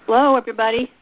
Hello, everybody.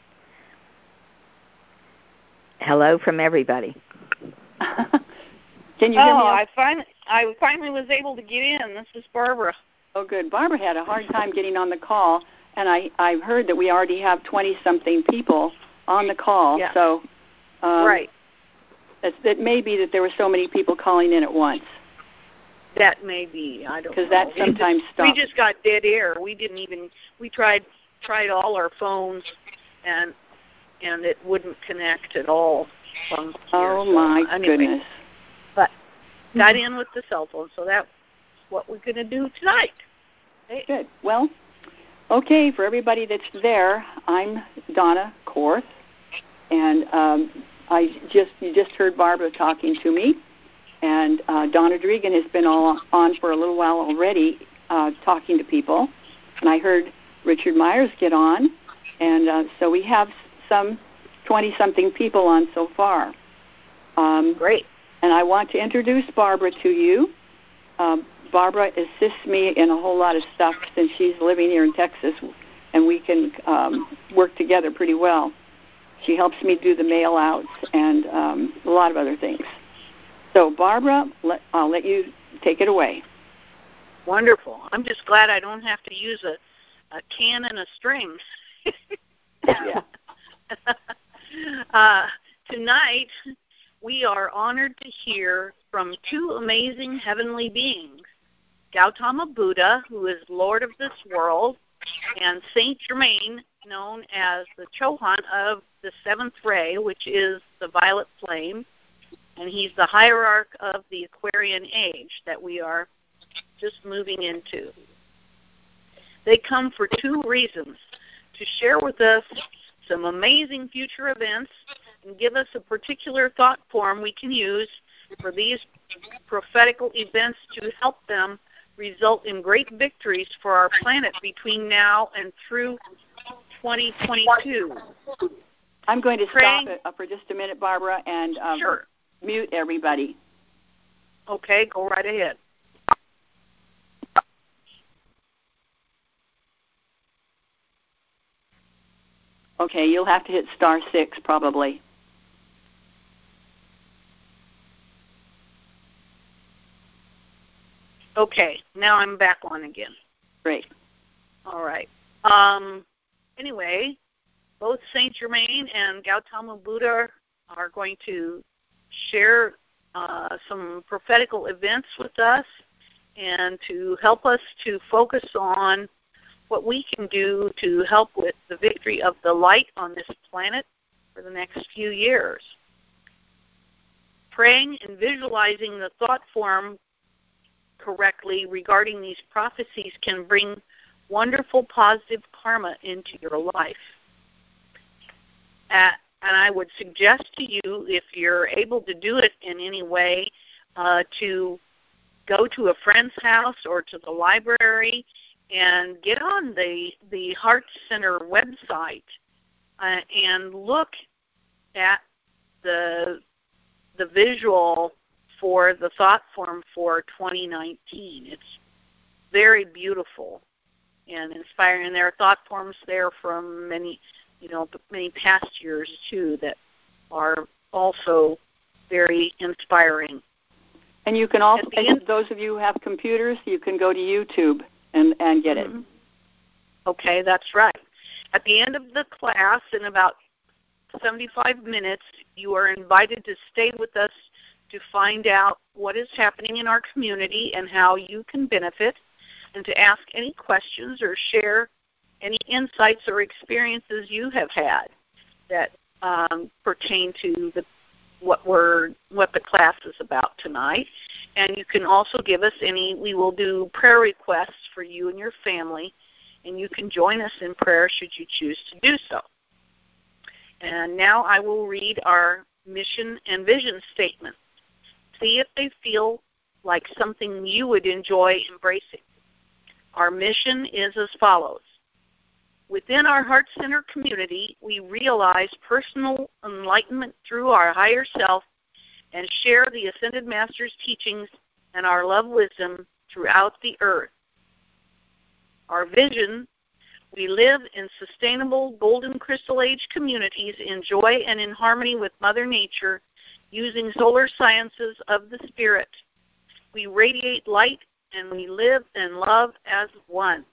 Hello from everybody. Can you hear me? I finally was able to get in. This is Barbara. Oh, good. Barbara had a hard time getting on the call, and I've heard that we already have 20-something people on the call. Yeah. So, right. It may be that there were so many people calling in at once. That may be. I don't know. Because that sometimes stops. We just got dead air. We tried all our phones, and it wouldn't connect at all from here. Oh, my goodness. But got in with the cell phone, so that's what we're going to do tonight. Hey. Good. Well, okay, for everybody that's there, I'm Donna Korth, and you just heard Barbara talking to me, and Donna Dregan has been on for a little while already talking to people, and I heard Richard Myers get on, and so we have some 20-something people on so far. Great. And I want to introduce Barbara to you. Barbara assists me in a whole lot of stuff since she's living here in Texas, and we can work together pretty well. She helps me do the mail-outs and a lot of other things. So, Barbara, I'll let you take it away. Wonderful. I'm just glad I don't have to use a can and a string. Yeah. Tonight, we are honored to hear from two amazing heavenly beings, Gautama Buddha, who is Lord of this world, and Saint Germain, known as the Chohan of the seventh ray, which is the violet flame, and he's the hierarch of the Aquarian age that we are just moving into. They come for two reasons: to share with us some amazing future events and give us a particular thought form we can use for these prophetical events to help them result in great victories for our planet between now and through 2022. I'm going to stop it for just a minute, Barbara, and sure. Mute everybody. Okay, go right ahead. Okay, you'll have to hit *6 probably. Okay, now I'm back on again. Great. All right. Anyway, both Saint Germain and Gautama Buddha are going to share some prophetical events with us and to help us to focus on what we can do to help with the victory of the light on this planet for the next few years. Praying and visualizing the thought form correctly regarding these prophecies can bring wonderful positive karma into your life. And I would suggest to you, if you're able to do it in any way, to go to a friend's house or to the library and get on the Heart Center website and look at the visual for the thought form for 2019. It's very beautiful and inspiring. And there are thought forms there from many past years too that are also very inspiring. And you can also, those of you who have computers, you can go to YouTube and get it. Okay, that's right. At the end of the class, in about 75 minutes, you are invited to stay with us to find out what is happening in our community and how you can benefit, and to ask any questions or share any insights or experiences you have had that pertain to what the class is about tonight. And you can also give us we will do prayer requests for you and your family, and you can join us in prayer should you choose to do so. And now I will read our mission and vision statement. See if they feel like something you would enjoy embracing. Our mission is as follows. Within our Heart Center community, we realize personal enlightenment through our higher self and share the Ascended Master's teachings and our love wisdom throughout the earth. Our vision, We live in sustainable golden crystal age communities in joy and in harmony with Mother Nature using solar sciences of the Spirit. We radiate light and we live and love as one.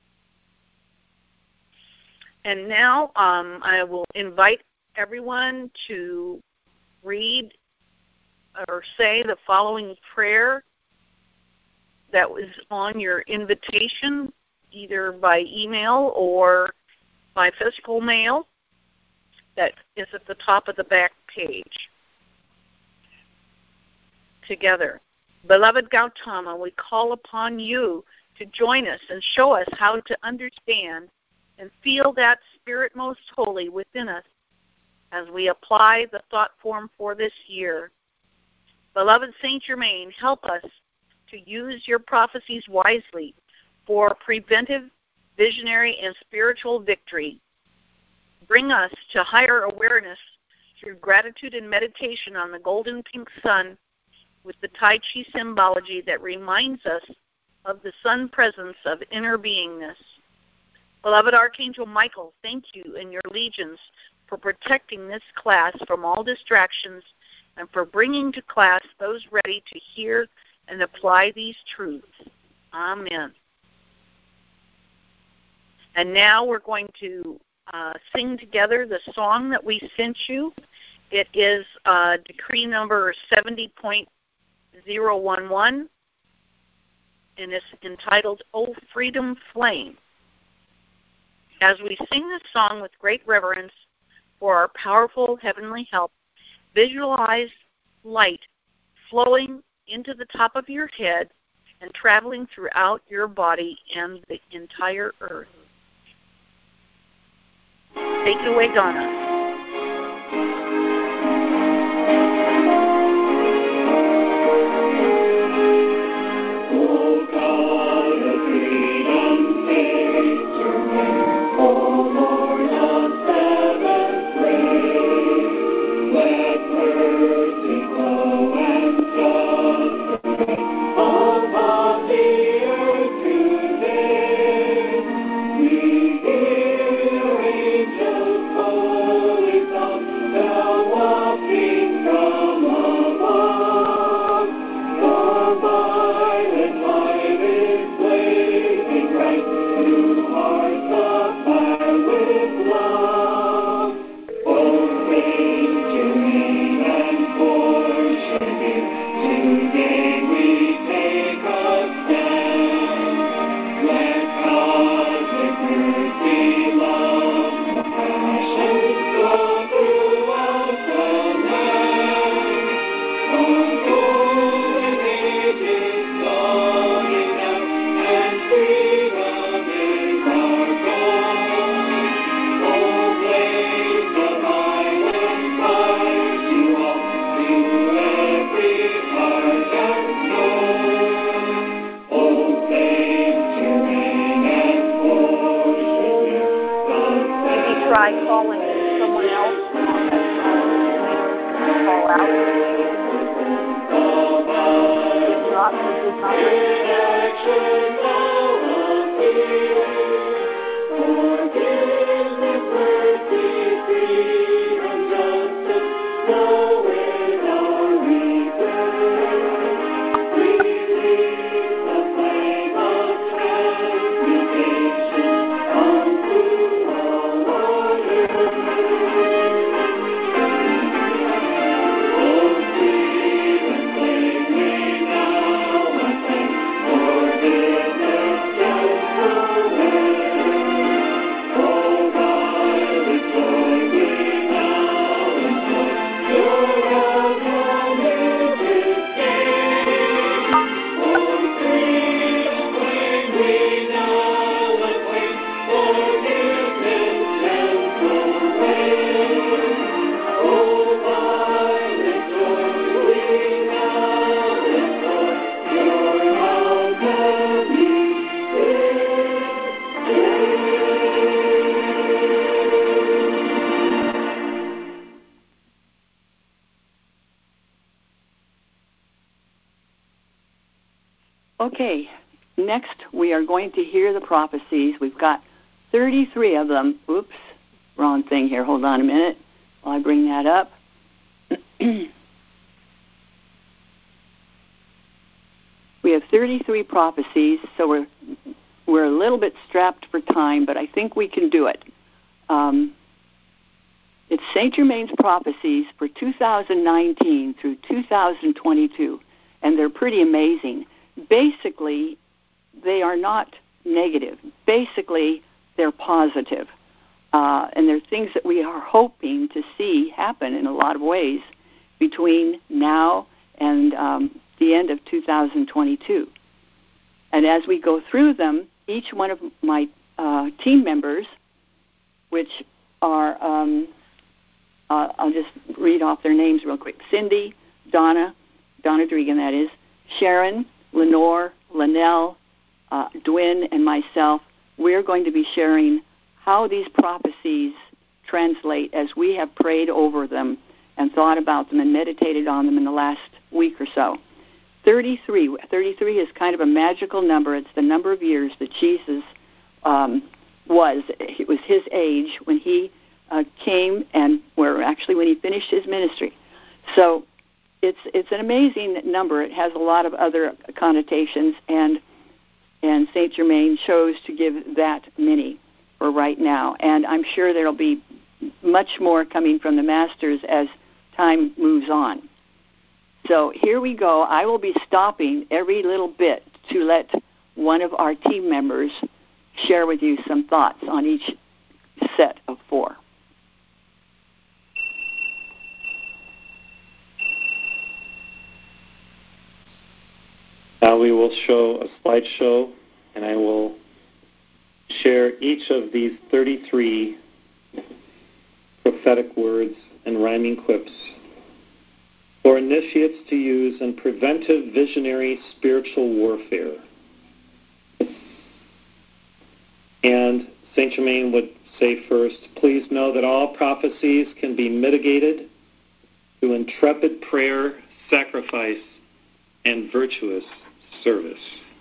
And now I will invite everyone to read or say the following prayer that was on your invitation, either by email or by physical mail, that is at the top of the back page. Together. Beloved Gautama, we call upon you to join us and show us how to understand and feel that Spirit most holy within us as we apply the thought form for this year. Beloved Saint Germain, help us to use your prophecies wisely for preventive, visionary, and spiritual victory. Bring us to higher awareness through gratitude and meditation on the golden pink sun with the Tai Chi symbology that reminds us of the sun presence of inner beingness. Beloved Archangel Michael, thank you and your legions for protecting this class from all distractions and for bringing to class those ready to hear and apply these truths. Amen. And now we're going to sing together the song that we sent you. It is decree number 70.011, and it's entitled, O Freedom Flame. As we sing this song with great reverence for our powerful heavenly help, visualize light flowing into the top of your head and traveling throughout your body and the entire earth. Take it away, Donna. Okay, next we are going to hear the prophecies. We've got 33 of them. Oops, wrong thing here. Hold on a minute while I bring that up. We have 33 prophecies, so we're a little bit strapped for time, but I think we can do it. It's Saint Germain's prophecies for 2019 through 2022, and they're pretty amazing. Basically, they are not negative. Basically, they're positive. And they're things that we are hoping to see happen in a lot of ways between now and the end of 2022. And as we go through them, each one of my team members, which are, I'll just read off their names real quick. Cindy, Donna Dregan, that is, Sharon, Lenore, Linnell, Dwin, and myself, we're going to be sharing how these prophecies translate as we have prayed over them and thought about them and meditated on them in the last week or so. 33 is kind of a magical number. It's the number of years that Jesus it was his age when he came and when he finished his ministry. So it's an amazing number. It has a lot of other connotations, and Saint Germain chose to give that many for right now. And I'm sure there'll be much more coming from the masters as time moves on. So here we go. I will be stopping every little bit to let one of our team members share with you some thoughts on each set of 4. Now we will show a slideshow, and I will share each of these 33 prophetic words and rhyming quips for initiates to use in preventive visionary spiritual warfare. And Saint Germain would say first, please know that all prophecies can be mitigated through intrepid prayer, sacrifice, and virtuous service.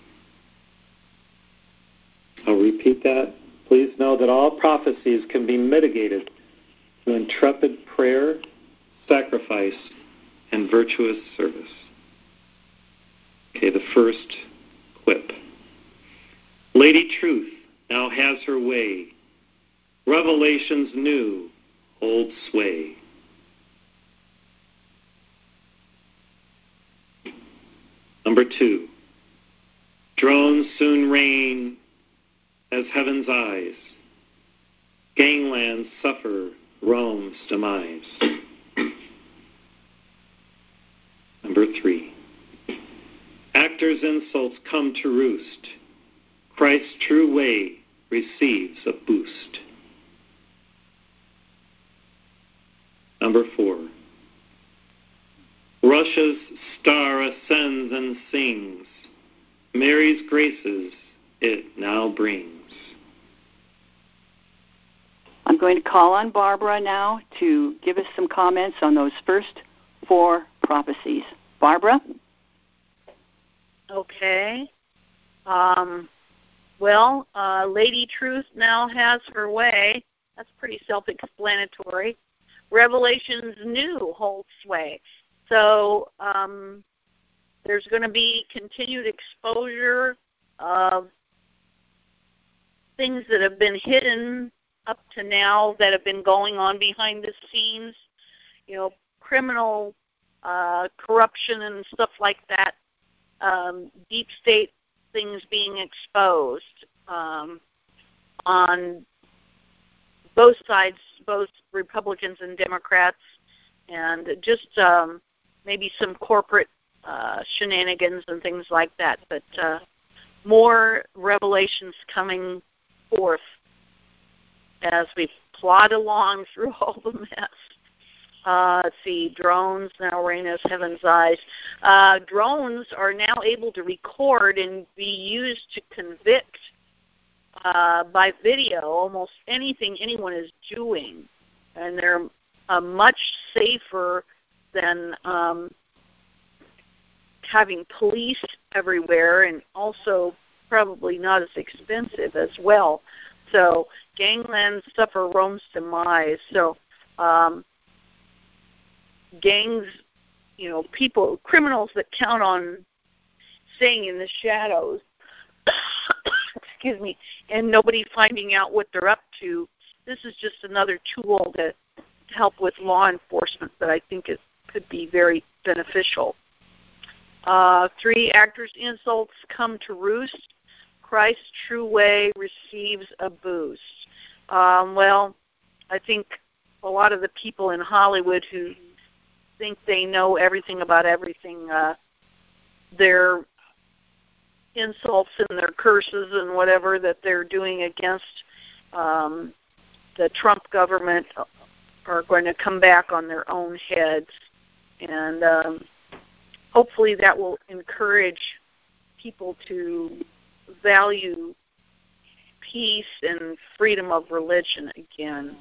I'll repeat that. Please know that all prophecies can be mitigated through intrepid prayer, sacrifice, and virtuous service. Okay, the first quip. Lady Truth now has her way. Revelations new hold sway. Number 2. Drones soon reign as heaven's eyes. Ganglands suffer Rome's demise. Number 3. Actors' insults come to roost. Christ's true way receives a boost. Number 4. Russia's star ascends and sings. Mary's graces it now brings. I'm going to call on Barbara now to give us some comments on those first 4 prophecies. Barbara? Okay. Lady Truth now has her way. That's pretty self-explanatory. Revelations new hold sway. So there's going to be continued exposure of things that have been hidden up to now that have been going on behind the scenes, criminal corruption and stuff like that, deep state things being exposed on both sides, both Republicans and Democrats, and just maybe some corporate shenanigans and things like that. But more revelations coming forth as we plod along through all the mess. Let's see, drones now reign as heaven's eyes. Drones are now able to record and be used to convict by video almost anything anyone is doing. And they're much safer than having police everywhere, and also probably not as expensive as well. So gangland suffer Rome's demise. So gangs, people, criminals that count on staying in the shadows, excuse me, and nobody finding out what they're up to. This is just another tool to help with law enforcement that I think could be very beneficial. 3, actors' insults come to roost. Christ's true way receives a boost. Well, I think a lot of the people in Hollywood who think they know everything about everything, their insults and their curses and whatever that they're doing against the Trump government are going to come back on their own heads. And hopefully that will encourage people to value peace and freedom of religion again.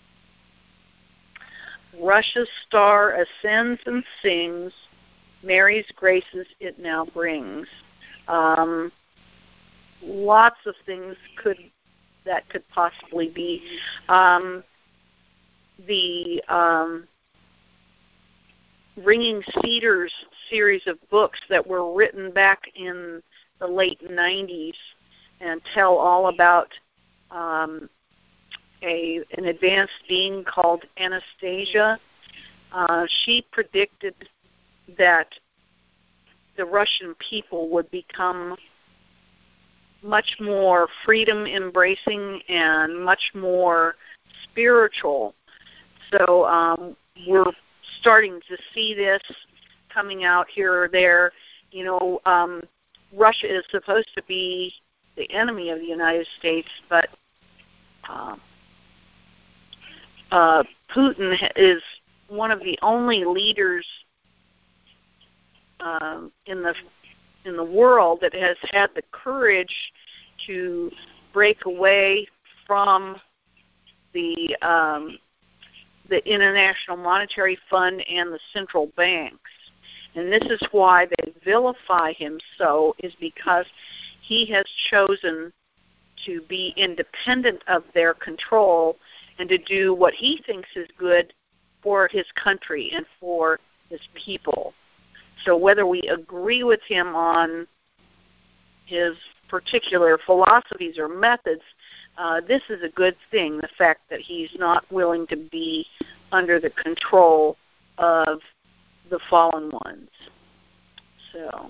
Russia's star ascends and sings, Mary's graces it now brings. Lots of things that could possibly be. The Ringing Cedars series of books that were written back in the late 90s and tell all about an advanced being called Anastasia. She predicted that the Russian people would become much more freedom-embracing and much more spiritual. So we're starting to see this coming out here or there. Russia is supposed to be the enemy of the United States, but Putin is one of the only leaders in the world that has had the courage to break away from the International Monetary Fund and the central banks. And this is why they vilify him so, is because he has chosen to be independent of their control and to do what he thinks is good for his country and for his people. So whether we agree with him on his particular philosophies or methods, this is a good thing, the fact that he's not willing to be under the control of the fallen ones. So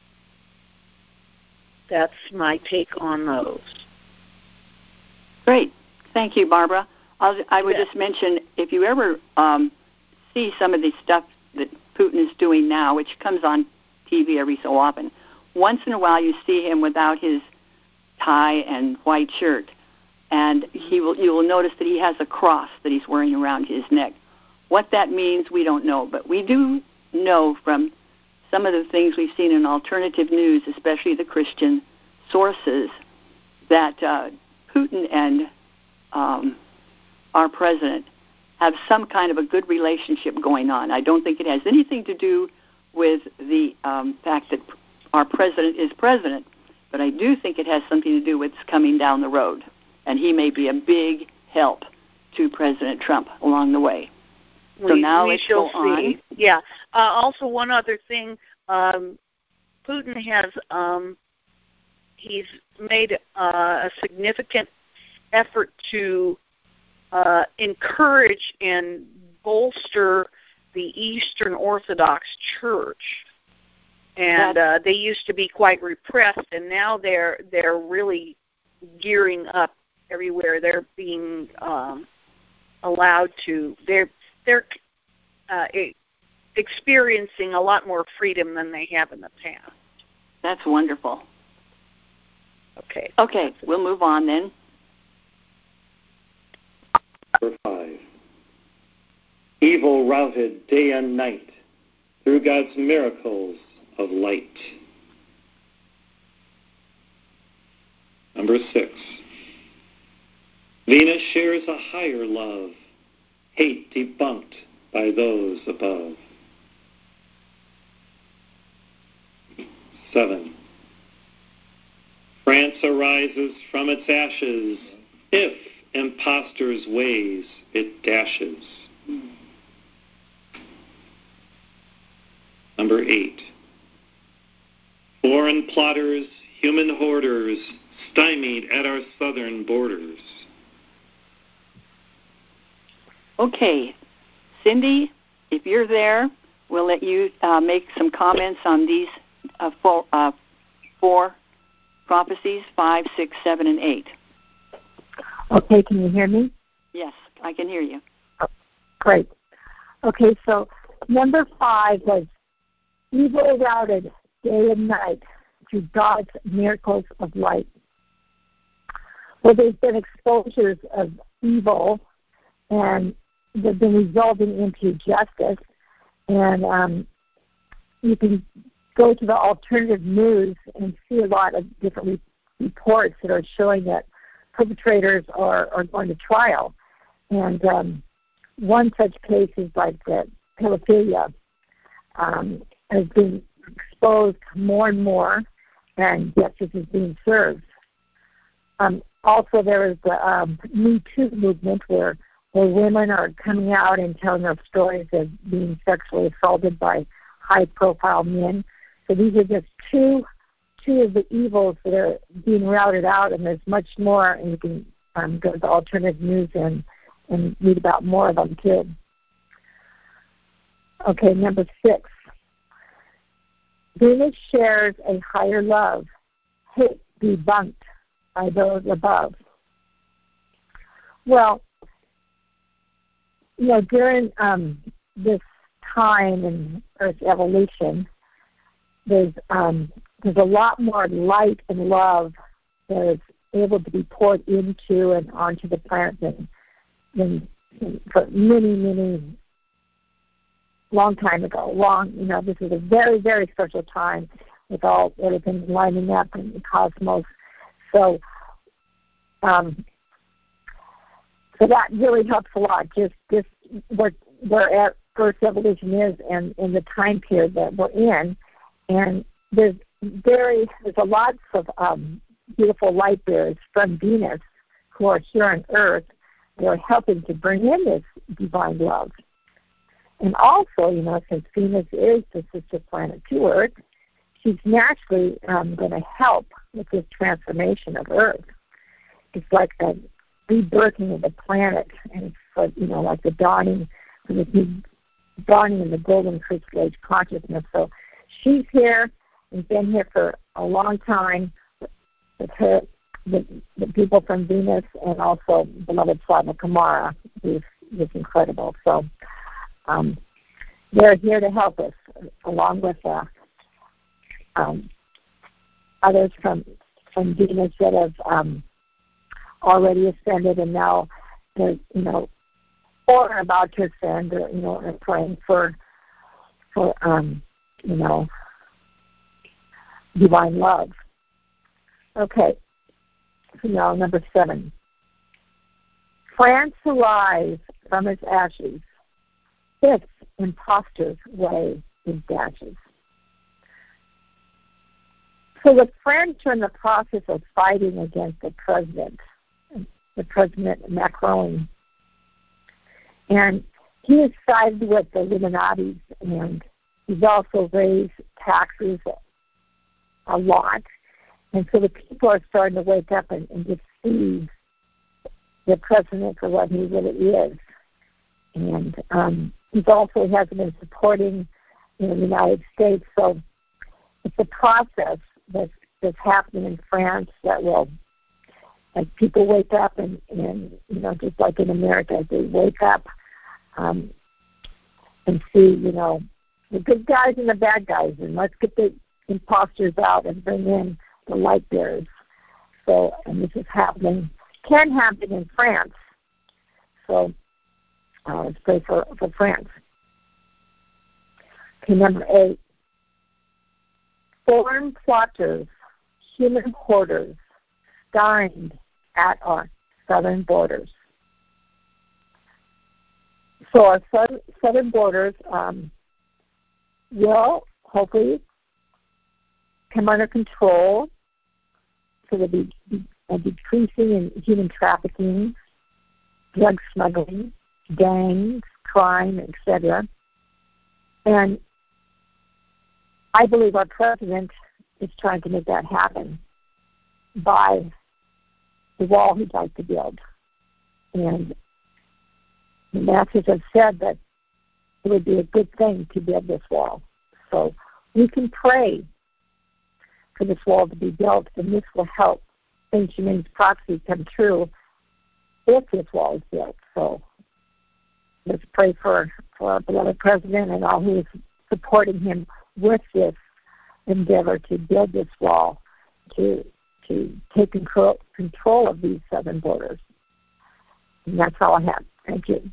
that's my take on those. Great. Thank you, Barbara. I would just mention, if you ever see some of the stuff that Putin is doing now, which comes on TV every so often, once in a while you see him without his tie and white shirt, and you will notice that he has a cross that he's wearing around his neck. What that means, we don't know, but we do know from some of the things we've seen in alternative news, especially the Christian sources, that Putin and our president have some kind of a good relationship going on. I don't think it has anything to do with the fact that our president is president, but I do think it has something to do with what's coming down the road, and he may be a big help to President Trump along the way. So now let's go on. Yeah. Also, one other thing, Putin has he's made a significant effort to encourage and bolster the Eastern Orthodox Church, and they used to be quite repressed, and now they're really gearing up everywhere. They're being allowed to. They're experiencing a lot more freedom than they have in the past. That's wonderful. Okay, we'll move on then. Number 5. Evil routed day and night through God's miracles of light. Number 6. Venus shares a higher love, hate debunked by those above. 7. France arises from its ashes, If impostors' ways it dashes. Number 8. Foreign plotters, human hoarders, stymied at our southern borders. Okay, Cindy, if you're there, we'll let you make some comments on these four prophecies, 5, 6, 7, and 8. Okay, can you hear me? Yes, I can hear you. Oh, great. Okay, so number 5 was evil routed day and night through God's miracles of light. Well, there's been exposures of evil, and they've been resolving into justice. And you can go to the alternative news and see a lot of different reports that are showing that perpetrators are going to trial. And one such case is like that pedophilia has been exposed more and more, and justice is being served. Also, there is the Me Too movement where women are coming out and telling their stories of being sexually assaulted by high-profile men. So these are just two of the evils that are being routed out, and there's much more, and you can go to the alternative news and read about more of them too. Okay, number 6. Venus shares a higher love, hate debunked by those above. Well, during this time in Earth's evolution, there's a lot more light and love that is able to be poured into and onto the planet than for many long time ago. This is a very, very special time with everything lining up in the cosmos. So that really helps a lot. Just where Earth's evolution is and in the time period that we're in, and there's a lots of beautiful light bearers from Venus who are here on Earth. They're helping to bring in this divine love. And also, since Venus is the sister planet to Earth, she's naturally going to help with this transformation of Earth. It's like a rebirthing of the planet, and it's like the dawning in the golden crystal age consciousness. So she's here and been here for a long time with her, the people from Venus, and also beloved Swatma Kumara, who's incredible. So they're here to help us, along with others from Venus that have already ascended, and now they're or about to ascend, or praying for divine love. Okay, so now number 7. France arise from its ashes, if impostor's way is dashes. So the French are in the process of fighting against the President Macron. And he has sided with the Illuminatis, and he's also raised taxes a lot. And so the people are starting to wake up and just see the president for what he really is. And he also hasn't been supporting the United States. So it's a process that's happening in France that will, as people wake up and just like in America, they wake up and see, the good guys and the bad guys, and let's get the imposters out and bring in the light bearers. So, and this is can happen in France. So let's pray for France. Okay, number 8. Foreign plotters, human hoarders, stymied at our southern borders. So our southern borders will hopefully come under control, so there'll be and decreasing in human trafficking, drug smuggling, gangs, crime, etc. And I believe our president is trying to make that happen by the wall he'd like to build. And the masters have said that it would be a good thing to build this wall. So we can pray for this wall to be built, and this will help St. Germain's prophecy come true if this wall is built. So let's pray for our beloved president and all who is supporting him with this endeavor to build this wall, to take control of these southern borders. And that's all I have. Thank you.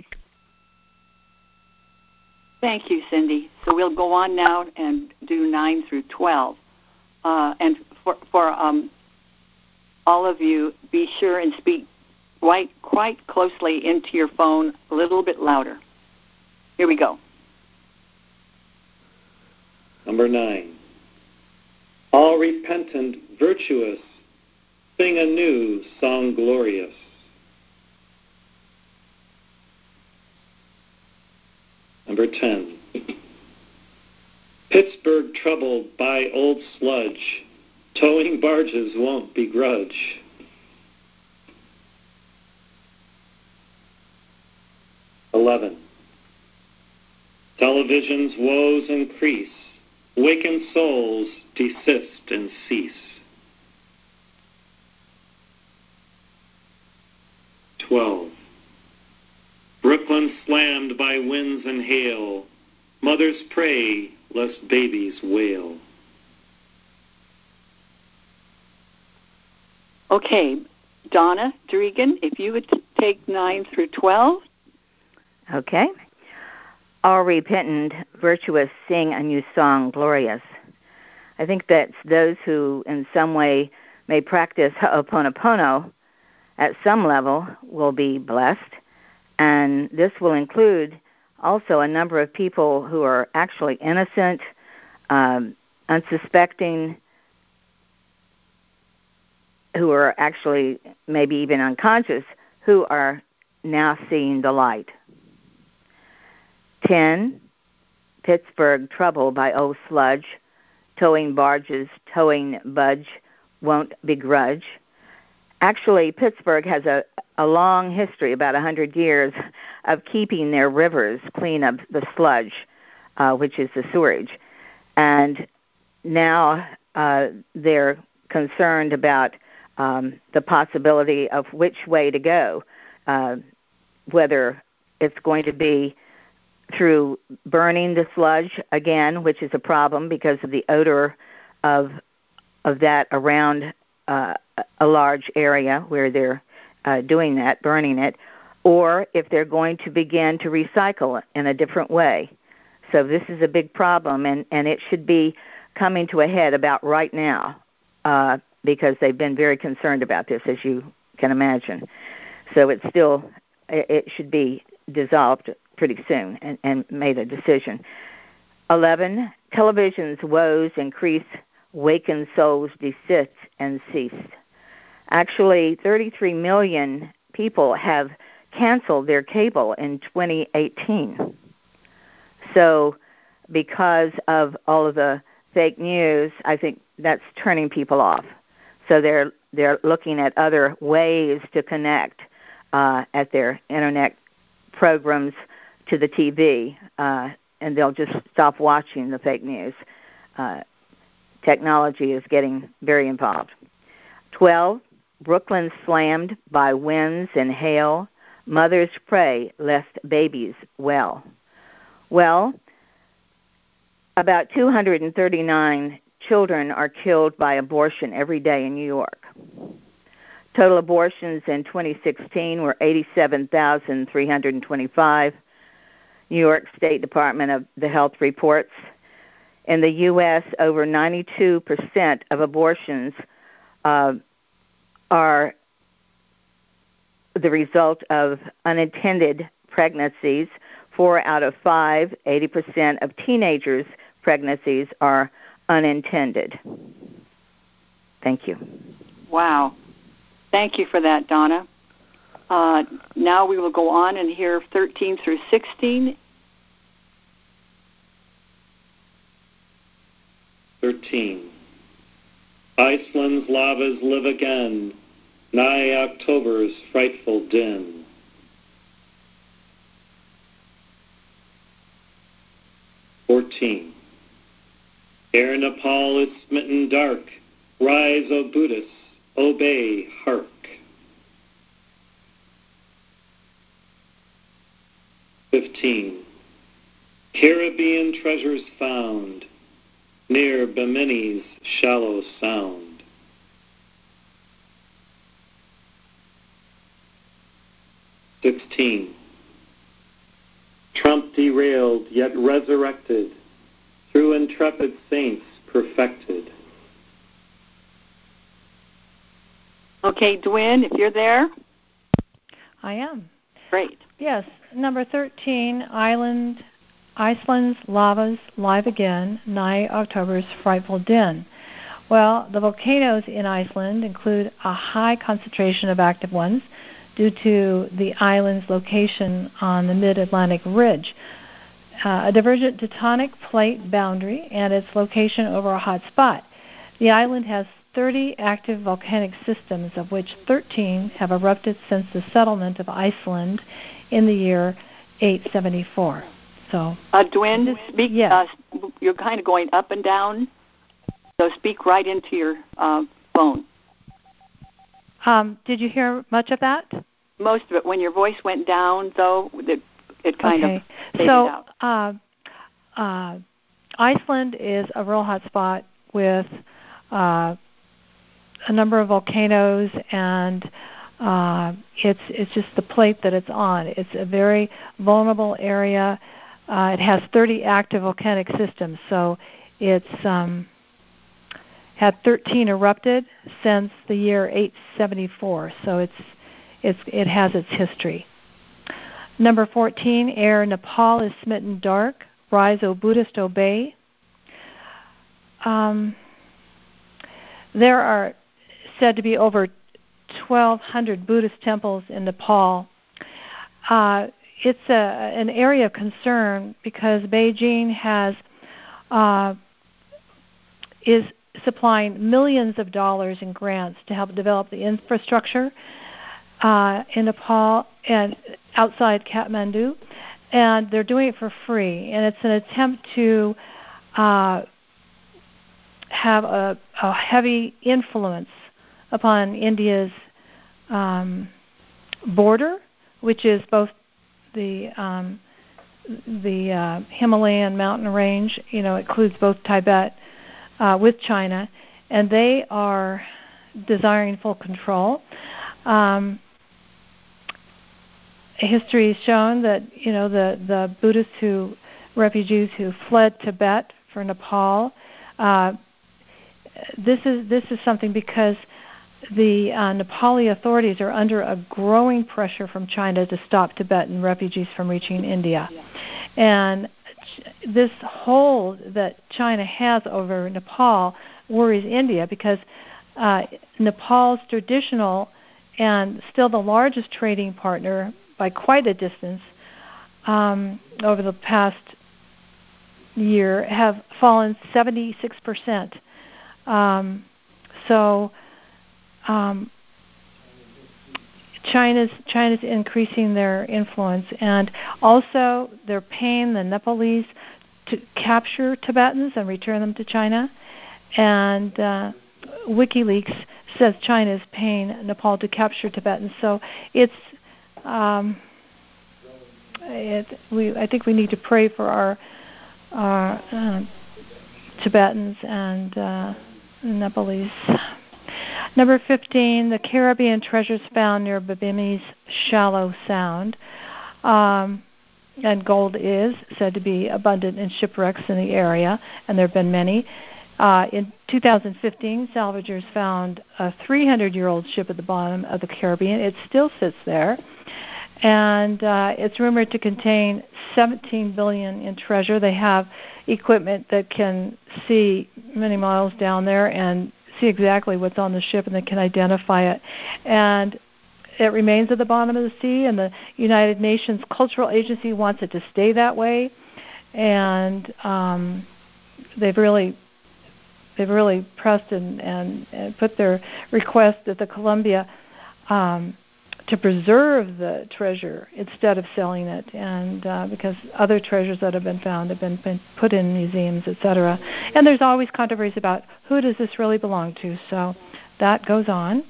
Thank you, Cindy. So we'll go on now and do 9 through 12. And for all of you, be sure and speak quite closely into your phone, a little bit louder. Here we go. Number 9. All repentant, virtuous, sing a new song glorious. Number 10. Pittsburgh troubled by old sludge, towing barges won't begrudge. Television's woes increase, wakened souls desist and cease. 12. Brooklyn slammed by winds and hail, mothers pray lest babies wail. Okay, Donna Dregan, if you would take 9 through 12. Okay. All repentant, virtuous, sing a new song, glorious. I think that's those who in some way may practice Ho'oponopono at some level will be blessed. And this will include also a number of people who are actually innocent, unsuspecting, who are actually maybe even unconscious, who are now seeing the light. 10, Pittsburgh troubled by old sludge, towing barges, towing budge, won't begrudge. Actually, Pittsburgh has a long history, about 100 years, of keeping their rivers clean of the sludge, which is the sewage. And now they're concerned about the possibility of which way to go, whether it's going to be through burning the sludge again, which is a problem because of the odor of that around a large area where they're doing that, burning it, or if they're going to begin to recycle it in a different way. So this is a big problem, and it should be coming to a head about right now because they've been very concerned about this, as you can imagine. So it should be dissolved pretty soon and made a decision. 11, television's woes increase, wakened souls desist and cease. Actually, 33 million people have canceled their cable in 2018. So because of all of the fake news, I think that's turning people off. So they're looking at other ways to connect at their internet programs to the TV, and they'll just stop watching the fake news. Technology is getting very involved. 12, Brooklyn slammed by winds and hail. Mothers pray lest babies wail. Well, about 239 children are killed by abortion every day in New York. Total abortions in 2016 were 87,325. New York State Department of the Health reports. In the U.S., over 92% of abortions are the result of unintended pregnancies. 4 out of 5, 80% of teenagers' pregnancies are unintended. Thank you. Wow. Thank you for that, Donna. Now we will go on and hear 13 through 16. 13. Iceland's lavas live again, nigh October's frightful din. 14. Ere Nepal is smitten dark, rise, O Buddhists, obey, hark. 15. Caribbean treasures found, near Bimini's shallow sound. 16. Trump derailed, yet resurrected, through intrepid saints perfected. Okay, Dwynne, if you're there. I am. Great. Yes, number 13, Iceland's lavas live again, nigh October's frightful din. Well, the volcanoes in Iceland include a high concentration of active ones due to the island's location on the mid-Atlantic ridge, a divergent tectonic plate boundary, and its location over a hot spot. The island has 30 active volcanic systems, of which 13 have erupted since the settlement of Iceland in the year 874. So, Dwynne, speak. Yes. You're kind of going up and down, so speak right into your phone. Did you hear much of that? Most of it. When your voice went down, though, it kind of faded out. Iceland is a real hot spot with a number of volcanoes, and it's just the plate that it's on. It's a very vulnerable area. It has 30 active volcanic systems, so it's had 13 erupted since the year 874. So it has its history. Number 14, ere Nepal is smitten dark, rise, O Buddhist, obey. There are said to be over 1,200 Buddhist temples in Nepal. It's an area of concern because Beijing is supplying millions of dollars in grants to help develop the infrastructure in Nepal and outside Kathmandu, and they're doing it for free. And it's an attempt to have a heavy influence upon India's border, which is both the Himalayan mountain range. It includes both Tibet with China, and they are desiring full control. History has shown that the Buddhist refugees who fled Tibet for Nepal. This is something because the Nepali authorities are under a growing pressure from China to stop Tibetan refugees from reaching India. And this hold that China has over Nepal worries India because Nepal's traditional and still the largest trading partner by quite a distance over the past year have fallen 76%. China's increasing their influence, and also they're paying the Nepalese to capture Tibetans and return them to China. And WikiLeaks says China is paying Nepal to capture Tibetans. So I think we need to pray for our Tibetans and Nepalese. Number 15, the Caribbean treasures found near Bimini's shallow sound. And gold is said to be abundant in shipwrecks in the area, and there have been many. In 2015, salvagers found a 300-year-old ship at the bottom of the Caribbean. It still sits there, and it's rumored to contain $17 billion in treasure. They have equipment that can see many miles down there and see exactly what's on the ship and they can identify it. And it remains at the bottom of the sea, and the United Nations Cultural Agency wants it to stay that way. And they've really pressed and put their request at the Columbia to preserve the treasure instead of selling it, and because other treasures that have been found have been put in museums, etc. And there's always controversy about who does this really belong to, so that goes on.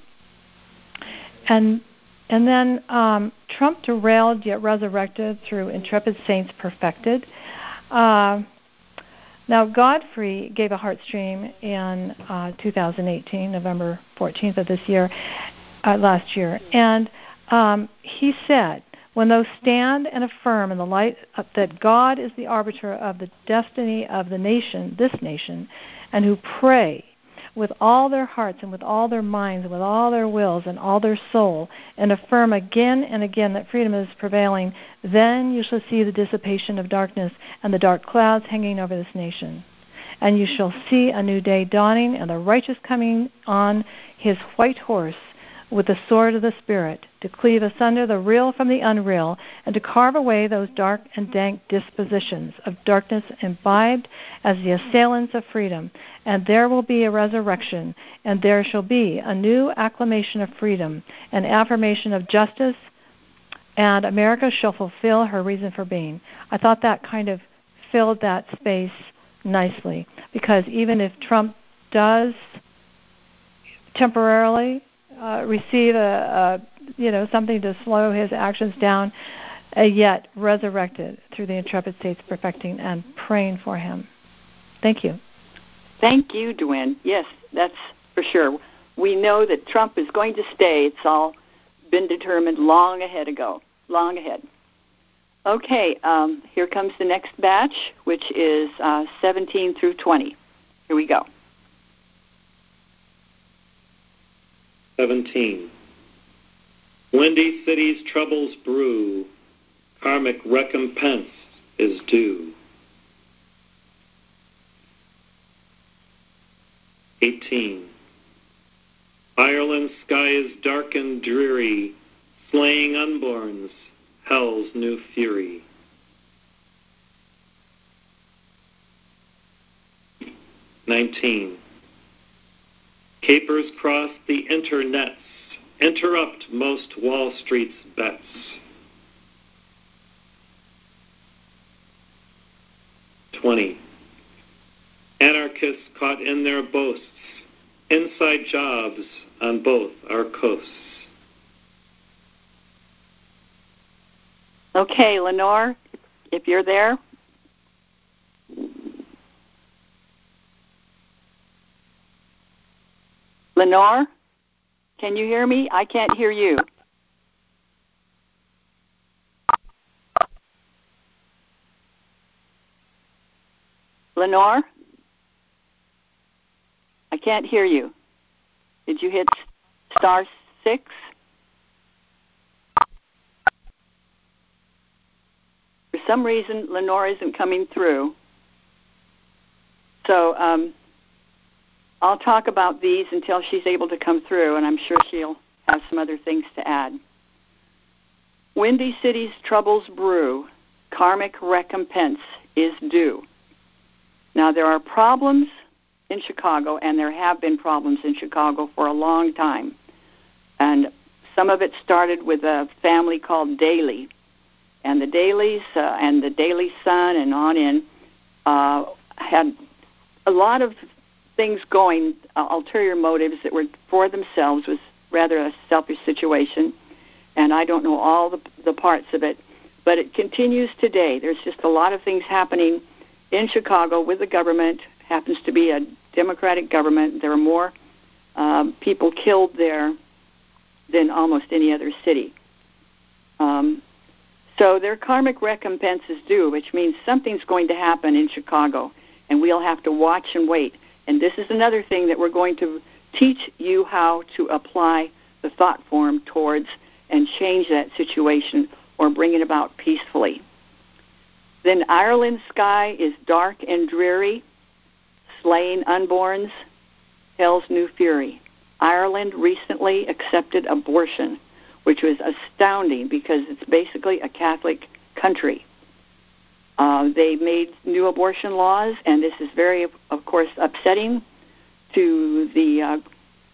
And then Trump derailed yet resurrected through intrepid saints perfected. Now, Godfrey gave a heart stream in 2018, November 14th of this year, last year, and he said, when those stand and affirm in the light that God is the arbiter of the destiny of the nation, this nation, and who pray with all their hearts and with all their minds and with all their wills and all their soul, and affirm again and again that freedom is prevailing, then you shall see the dissipation of darkness and the dark clouds hanging over this nation. And you shall see a new day dawning, and the righteous coming on his white horse with the sword of the Spirit, to cleave asunder the real from the unreal, and to carve away those dark and dank dispositions of darkness imbibed as the assailants of freedom. And there will be a resurrection, and there shall be a new acclamation of freedom, an affirmation of justice, and America shall fulfill her reason for being. I thought that kind of filled that space nicely, because even if Trump does temporarily receive something to slow his actions down, yet resurrected through the intrepid saints perfecting and praying for him. Thank you. Thank you, Dwayne. Yes, that's for sure. We know that Trump is going to stay. It's all been determined long ahead. Okay, here comes the next batch, which is 17 through 20. Here we go. 17. Windy City's troubles brew, karmic recompense is due. 18. Ireland's sky is dark and dreary, slaying unborns, hell's new fury. 19. Capers cross the internets, interrupt most Wall Street's bets. 20. Anarchists caught in their boasts, inside jobs on both our coasts. Okay, Lenore, if you're there. Lenore, can you hear me? I can't hear you. Lenore, I can't hear you. Did you hit *6? For some reason, Lenore isn't coming through. So I'll talk about these until she's able to come through, and I'm sure she'll have some other things to add. Windy City's troubles brew. Karmic recompense is due. Now, there are problems in Chicago, and there have been problems in Chicago for a long time. And some of it started with a family called Daly. And the Dalys and the Daily Sun and on in had a lot of things going, ulterior motives that were for themselves. Was rather a selfish situation, and I don't know all the parts of it, but it continues today. There's just a lot of things happening in Chicago with the government. Happens to be a Democratic government. There are more people killed there than almost any other city. So their karmic recompense is due, which means something's going to happen in Chicago, and we'll have to watch and wait. And this is another thing that we're going to teach you how to apply the thought form towards and change that situation or bring it about peacefully. Then Ireland's sky is dark and dreary, slaying unborns, hell's new fury. Ireland recently accepted abortion, which was astounding because it's basically a Catholic country. They made new abortion laws, and this is very, of course, upsetting to the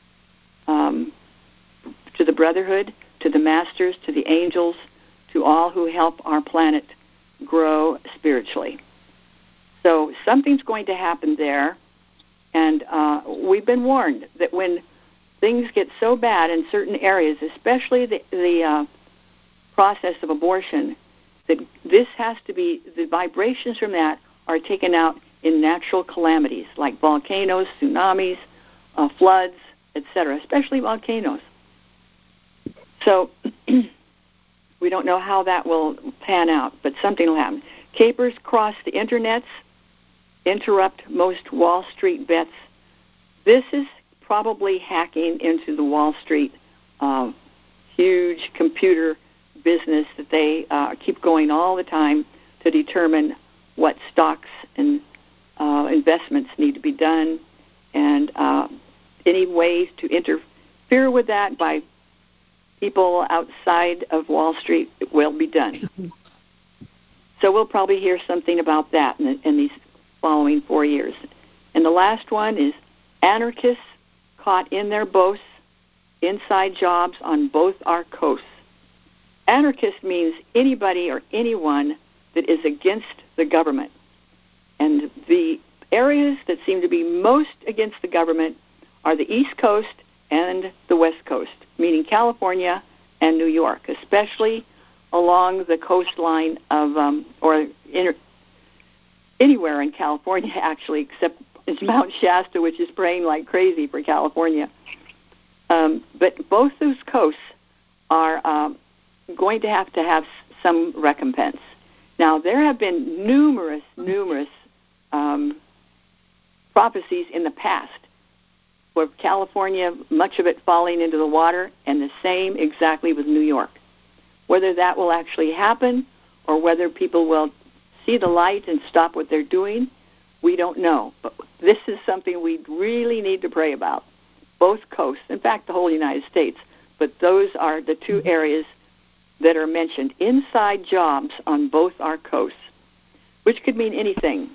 Brotherhood, to the Masters, to the angels, to all who help our planet grow spiritually. So something's going to happen there, and we've been warned that when things get so bad in certain areas, especially the process of abortion, that this has to be, the vibrations from that are taken out in natural calamities like volcanoes, tsunamis, floods, etc., especially volcanoes. So we don't know how that will pan out, but something will happen. Capers cross the internets, interrupt most Wall Street bets. This is probably hacking into the Wall Street huge computer business that they keep going all the time to determine what stocks and investments need to be done, and any ways to interfere with that by people outside of Wall Street will be done. So we'll probably hear something about that in these following 4 years. And the last one is anarchists caught in their boasts, inside jobs on both our coasts. Anarchist means anybody or anyone that is against the government. And the areas that seem to be most against the government are the East Coast and the West Coast, meaning California and New York, especially along the coastline of, anywhere in California, actually, except it's Mount Shasta, which is praying like crazy for California. But both those coasts are going to have some recompense. Now, there have been numerous prophecies in the past for California, much of it falling into the water, and the same exactly with New York. Whether that will actually happen or whether people will see the light and stop what they're doing, we don't know. But this is something we really need to pray about. Both coasts, in fact, the whole United States, but those are the two areas that are mentioned, inside jobs on both our coasts, which could mean anything.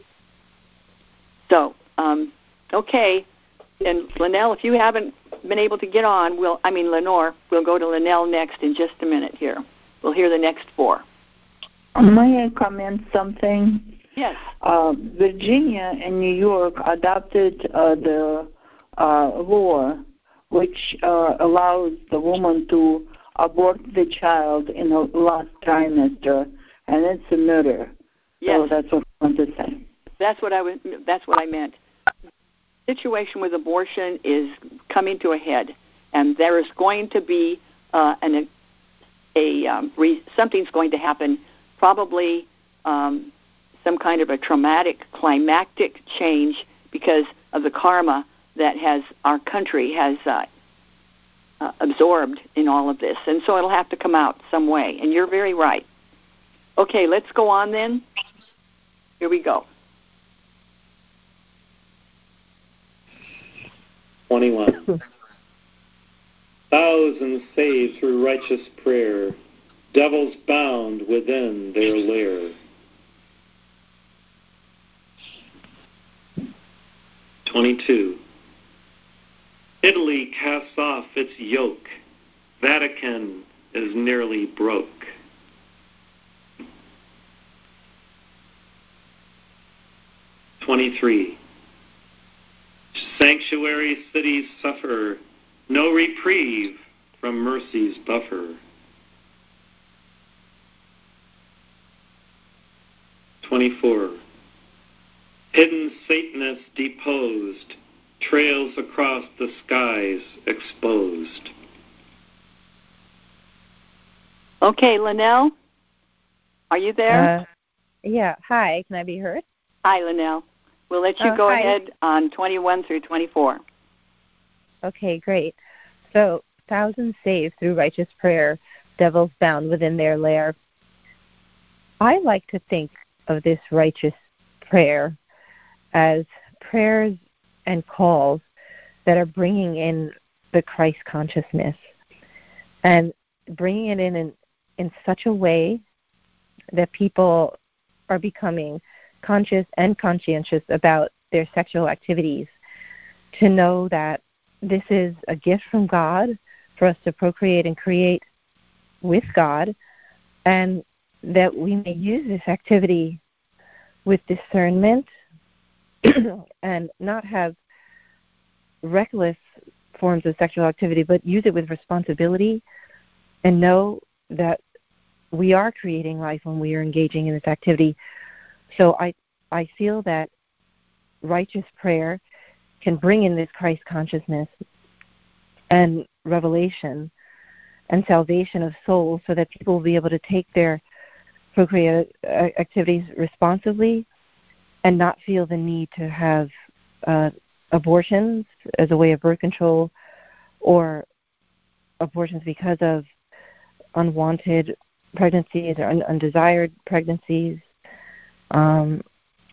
So, okay, and Linnell, if you haven't been able to get on, Lenore, we'll go to Linnell next in just a minute here. We'll hear the next 4. May I comment something? Yes. Virginia and New York adopted the law which allows the woman to abort the child in the last trimester, and it's a murder. Yes. So that's what I want to say. That's what I meant. The situation with abortion is coming to a head, and there is going to be something's going to happen, probably some kind of a traumatic, climactic change because of the karma that our country has absorbed in all of this. And so it'll have to come out some way. And you're very right. Okay, let's go on then. Here we go. 21. Thousands saved through righteous prayer, devils bound within their lair. 22. Italy casts off its yoke. Vatican is nearly broke. 23. Sanctuary cities suffer, no reprieve from mercy's buffer. 24. Hidden Satanists deposed, trails across the skies exposed. Okay, Linnell, are you there? Yeah, hi, can I be heard? Hi, Linnell. We'll let you go ahead on 21 through 24. Okay, great. So, thousands saved through righteous prayer, devils bound within their lair. I like to think of this righteous prayer as prayers and calls that are bringing in the Christ consciousness and bringing it in such a way that people are becoming conscious and conscientious about their sexual activities, to know that this is a gift from God for us to procreate and create with God, and that we may use this activity with discernment and not have reckless forms of sexual activity, but use it with responsibility and know that we are creating life when we are engaging in this activity. So I feel that righteous prayer can bring in this Christ consciousness and revelation and salvation of souls, so that people will be able to take their procreative activities responsibly and not feel the need to have abortions as a way of birth control, or abortions because of unwanted pregnancies or undesired pregnancies. And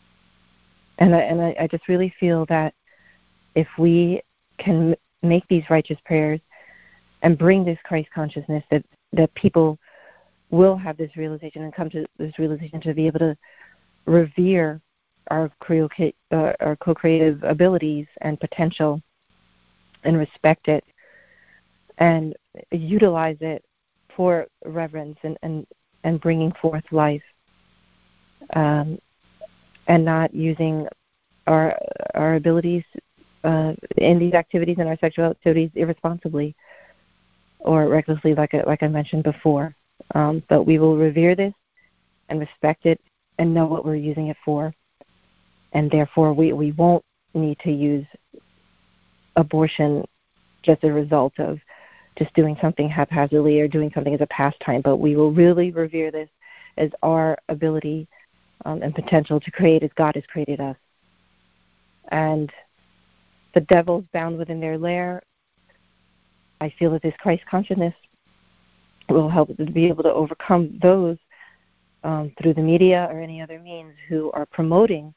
I just really feel that if we can make these righteous prayers and bring this Christ consciousness, that people will have this realization and come to this realization to be able to revere our co-creative abilities and potential and respect it and utilize it for reverence and bringing forth life, and not using our abilities in these activities and our sexual activities irresponsibly or recklessly, like I mentioned before. But we will revere this and respect it and know what we're using it for. And therefore, we won't need to use abortion just a result of just doing something haphazardly or doing something as a pastime. But we will really revere this as our ability and potential to create as God has created us. And the devils bound within their lair, I feel that this Christ consciousness will help to be able to overcome those through the media or any other means who are promoting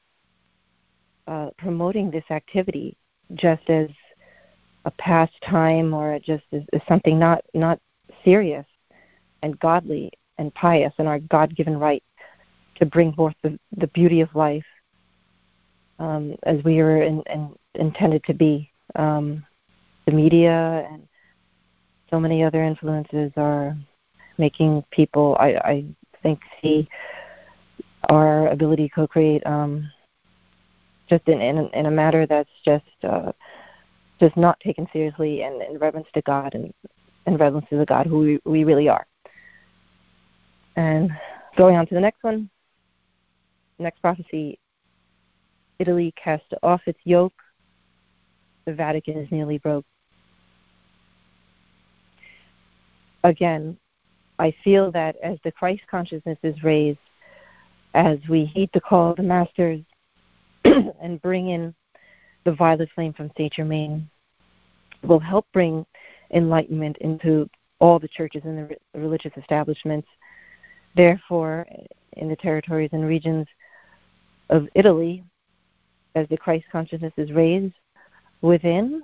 this activity just as a pastime or just as something not serious and godly and pious and our God-given right to bring forth the beauty of life as we are intended to be. The media and so many other influences are making people, I think, see our ability to co-create just in a matter that's just not taken seriously, and in reverence to God and reverence to the God who we really are. And going on to the next one, next prophecy, Italy cast off its yoke, the Vatican is nearly broke. Again, I feel that as the Christ consciousness is raised, as we heed the call of the Masters and bring in the violet flame from Saint Germain, will help bring enlightenment into all the churches and the religious establishments. Therefore, in the territories and regions of Italy, as the Christ consciousness is raised within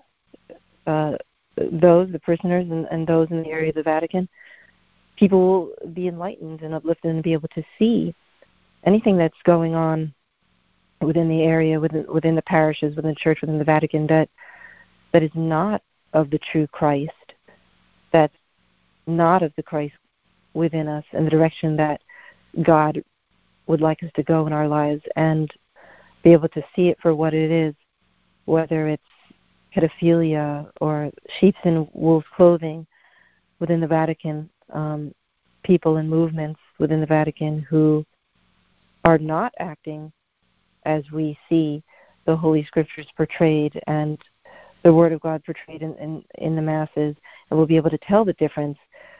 the prisoners and those in the area of the Vatican, people will be enlightened and uplifted and be able to see anything that's going on within the area, within the parishes, within the church, within the Vatican, that is not of the true Christ, that's not of the Christ within us and the direction that God would like us to go in our lives, and be able to see it for what it is, whether it's pedophilia or sheep's and wolf's clothing within the Vatican, people and movements within the Vatican who are not acting as we see the Holy Scriptures portrayed and the Word of God portrayed in the masses, and we'll be able to tell the difference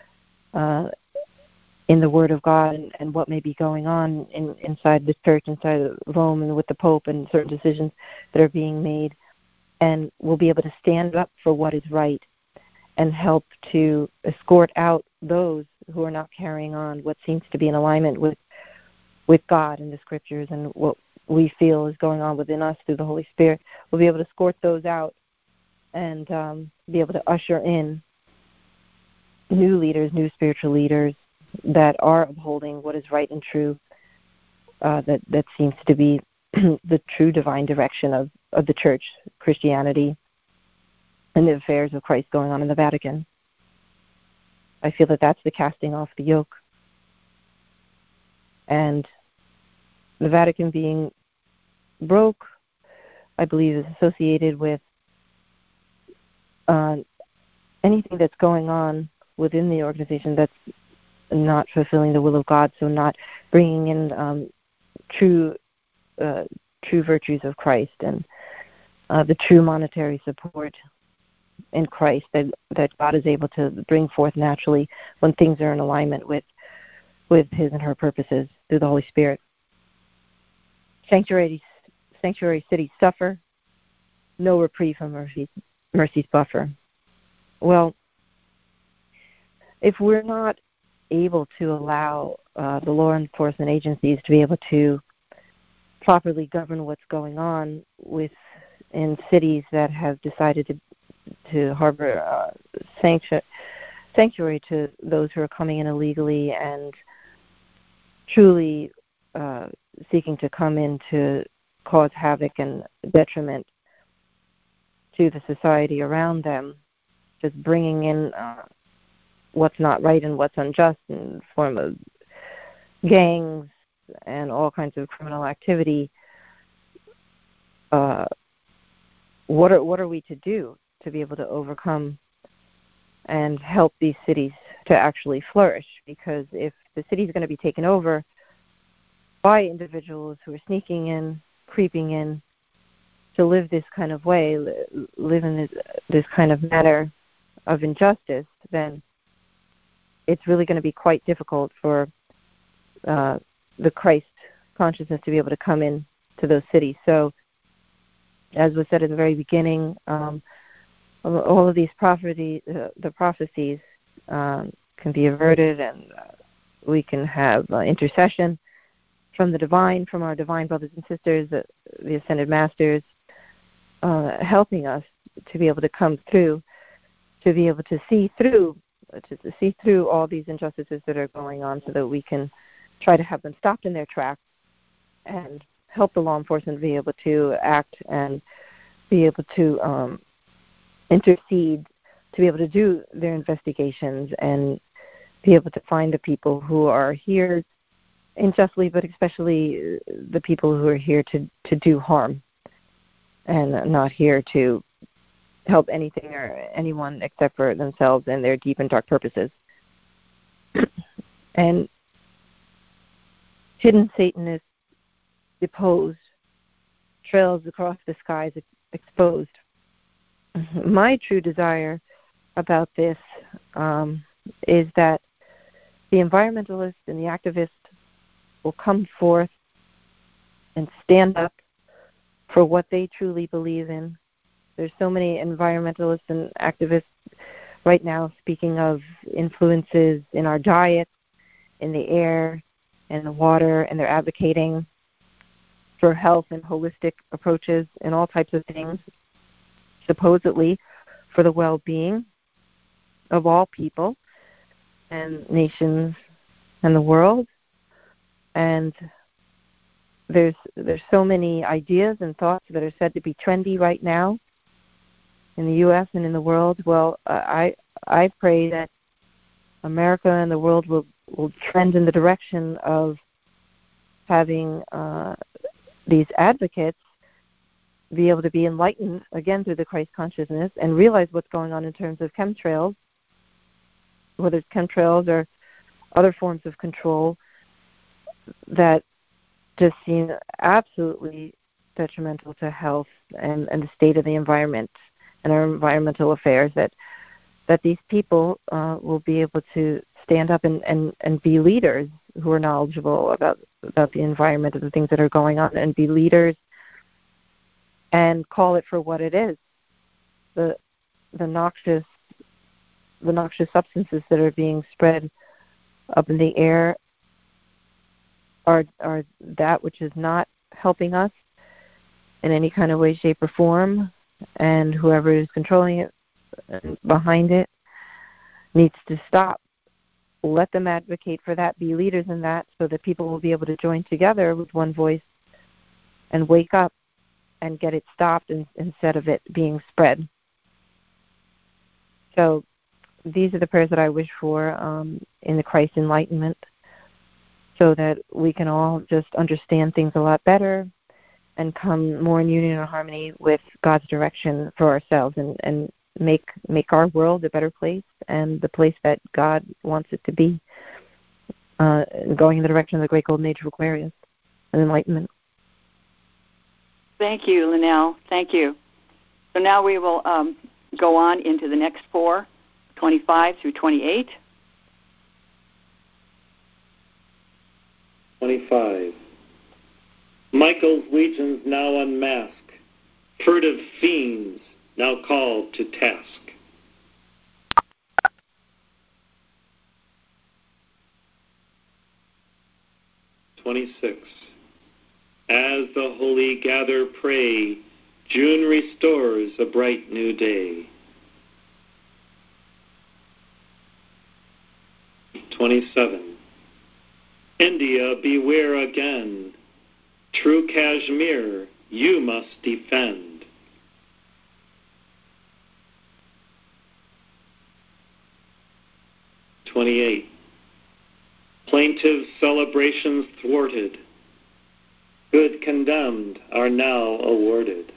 in the Word of God and what may be going on inside the church, inside of Rome, and with the Pope and certain decisions that are being made. And we'll be able to stand up for what is right and help to escort out those who are not carrying on what seems to be in alignment with God and the Scriptures and what we feel is going on within us through the Holy Spirit. We'll be able to escort those out and be able to usher in new leaders, new spiritual leaders that are upholding what is right and true, that seems to be the true divine direction of the church, Christianity, and the affairs of Christ going on in the Vatican. I feel that that's the casting off the yoke. And the Vatican being broke, I believe, is associated with anything that's going on within the organization that's not fulfilling the will of God, so not bringing in true virtues of Christ and the true monetary support in Christ that God is able to bring forth naturally when things are in alignment with His and her purposes through the Holy Spirit. Sanctuary cities suffer, no reprieve from mercy's buffer. Well, if we're not able to allow the law enforcement agencies to be able to properly govern what's going on in cities that have decided to harbor sanctuary to those who are coming in illegally and truly seeking to come in to cause havoc and detriment to the society around them, just bringing in what's not right and what's unjust in the form of gangs and all kinds of criminal activity. What are we to do to be able to overcome and help these cities to actually flourish? Because if the city is going to be taken over by individuals who are sneaking in, creeping in to live this kind of way, live in this kind of manner of injustice, then it's really going to be quite difficult for the Christ consciousness to be able to come in to those cities. So, as was said at the very beginning, all of these prophecies can be averted, and we can have intercession from the divine, from our divine brothers and sisters, the ascended masters, helping us to be able to come through, to be able to see through all these injustices that are going on, so that we can try to have them stopped in their tracks and help the law enforcement be able to act and be able to intercede, to be able to do their investigations and be able to find the people who are here unjustly, but especially the people who are here to do harm and not here to help anything or anyone except for themselves and their deep and dark purposes. And hidden Satanists deposed, trails across the skies exposed. My true desire about this is that the environmentalists and the activists will come forth and stand up for what they truly believe in. There's so many environmentalists and activists right now speaking of influences in our diet, in the air, and the water, and they're advocating for health and holistic approaches and all types of things, supposedly for the well-being of all people and nations and the world. And there's so many ideas and thoughts that are said to be trendy right now in the U.S. and in the world. Well, I pray that America and the world will trend in the direction of having these advocates be able to be enlightened, again, through the Christ consciousness and realize what's going on in terms of chemtrails, whether it's chemtrails or other forms of control that just seem absolutely detrimental to health and the state of the environment and our environmental affairs, that these people will be able to stand up and be leaders who are knowledgeable about the environment and the things that are going on, and be leaders and call it for what it is. The noxious substances that are being spread up in the air are that which is not helping us in any kind of way, shape, or form. and whoever is controlling it behind it needs to stop. Let them advocate for that, be leaders in that, so that people will be able to join together with one voice and wake up and get it stopped instead of it being spread. So these are the prayers that I wish for in the Christ enlightenment, so that we can all just understand things a lot better and come more in union and harmony with God's direction for ourselves, and make our world a better place and the place that God wants it to be, going in the direction of the great golden age of Aquarius and enlightenment. Thank you, Linnell. Thank you. So now we will go on into the next 4, 25 through 28. 25. Michael's legions now unmask, furtive fiends now called to task. 26. As the holy gather pray, June restores a bright new day. 27. India, beware again. True Kashmir, you must defend. 28. Plaintive celebrations thwarted. Good condemned are now awarded.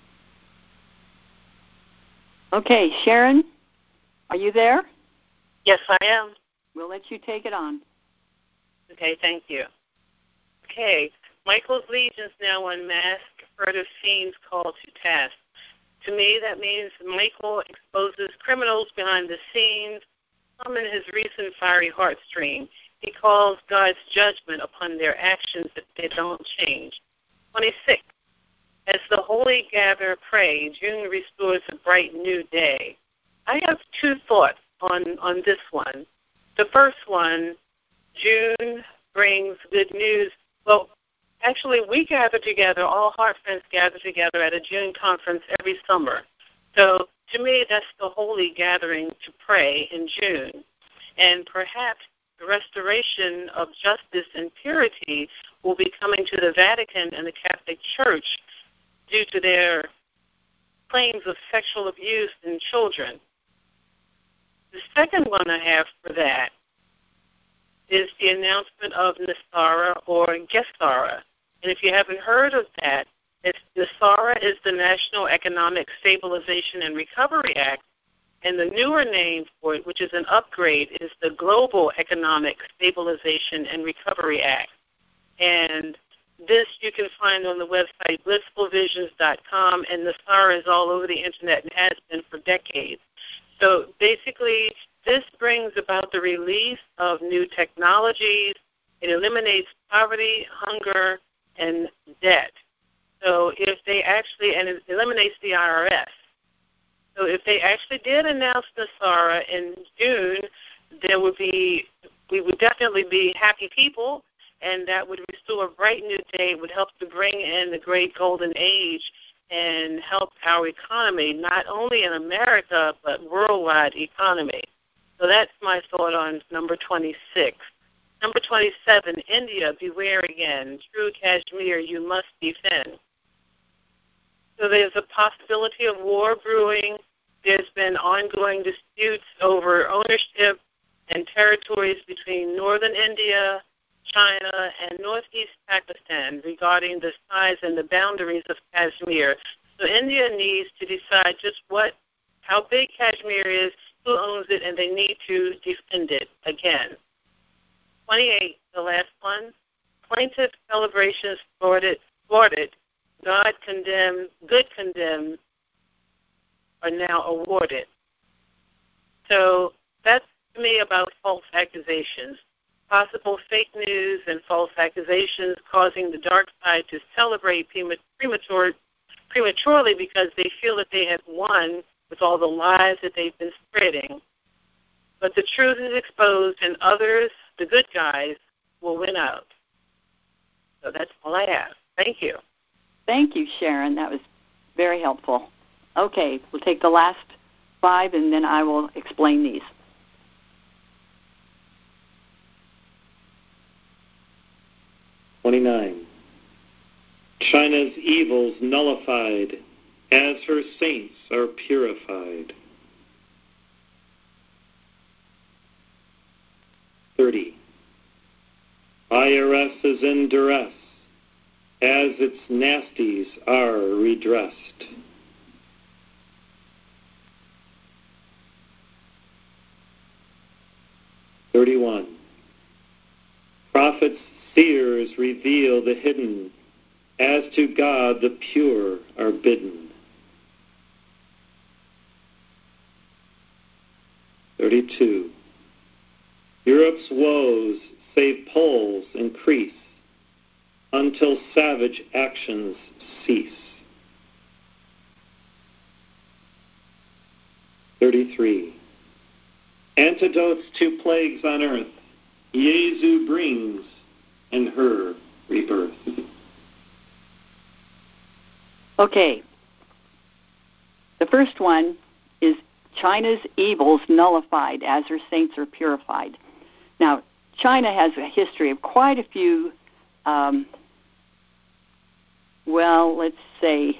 Okay, Sharon, are you there? Yes, I am. We'll let you take it on. Okay, thank you. Okay, Michael's legions now unmask, furtive fiends called to task. To me, that means Michael exposes criminals behind the scenes, some in his recent fiery heartstream. He calls God's judgment upon their actions if they don't change. 26. As the holy gather pray, June restores a bright new day. I have two thoughts on this one. The first one, June brings good news. Well, actually, we gather together, all Heart Friends gather together at a June conference every summer. So to me, that's the holy gathering to pray in June. And perhaps the restoration of justice and purity will be coming to the Vatican and the Catholic Church due to their claims of sexual abuse in children. The second one I have for that is the announcement of NESARA or GESARA. And if you haven't heard of that, NESARA is the National Economic Stabilization and Recovery Act, and the newer name for it, which is an upgrade, is the Global Economic Stabilization and Recovery Act. And this you can find on the website blissfulvisions.com, and NESARA is all over the Internet and has been for decades. So basically, this brings about the release of new technologies. It eliminates poverty, hunger, and debt. So if they actually, and it eliminates the IRS. So if they actually did announce NESARA in June, we would definitely be happy people, and that would restore a bright new day. It would help to bring in the great golden age and help our economy, not only in America, but worldwide economy. So that's my thought on number 26. Number 27, India, beware again. True Kashmir, you must defend. So there's a possibility of war brewing. There's been ongoing disputes over ownership and territories between northern India, China, and northeast Pakistan regarding the size and the boundaries of Kashmir. So India needs to decide just how big Kashmir is, who owns it, and they need to defend it again. 28, the last one. Plaintiff celebrations thwarted. God condemned, good condemned, are now awarded. So that's to me about false accusations. Possible fake news and false accusations causing the dark side to celebrate prematurely because they feel that they have won with all the lies that they've been spreading. But the truth is exposed, and others, the good guys, will win out. So that's all I have. Thank you. Thank you, Sharon. That was very helpful. Okay, we'll take the last 5, and then I will explain these. China's evils nullified as her saints are purified. 30. IRS is in duress as its nasties are redressed. 31. Prophets, seers reveal the hidden, as to God the pure are bidden. 32. Europe's woes save Poles increase until savage actions cease. 33. Antidotes to plagues on earth Jesu brings in her rebirth. Okay. The first one is China's evils nullified as her saints are purified. Now, China has a history of quite a few, let's say,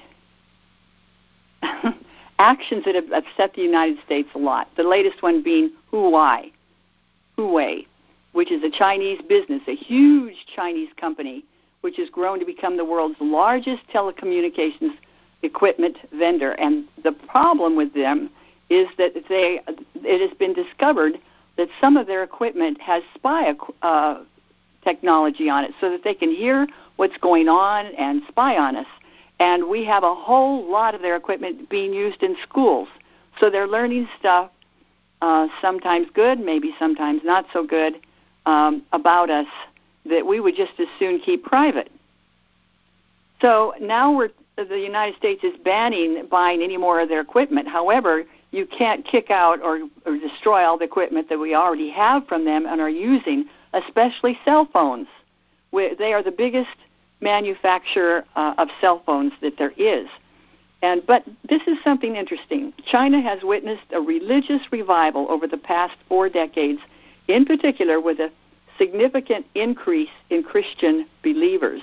actions that have upset the United States a lot. The latest one being Huawei, which is a Chinese business, a huge Chinese company, which has grown to become the world's largest telecommunications equipment vendor. And the problem with them is that it has been discovered that some of their equipment has spy technology on it so that they can hear what's going on and spy on us. And we have a whole lot of their equipment being used in schools. So they're learning stuff, sometimes good, maybe sometimes not so good, about us that we would just as soon keep private. So now the United States is banning buying any more of their equipment. However, you can't kick out or destroy all the equipment that we already have from them and are using, especially cell phones. They are the biggest manufacturer of cell phones that there is. But this is something interesting. China has witnessed a religious revival over the past 4 decades, in particular with a significant increase in Christian believers.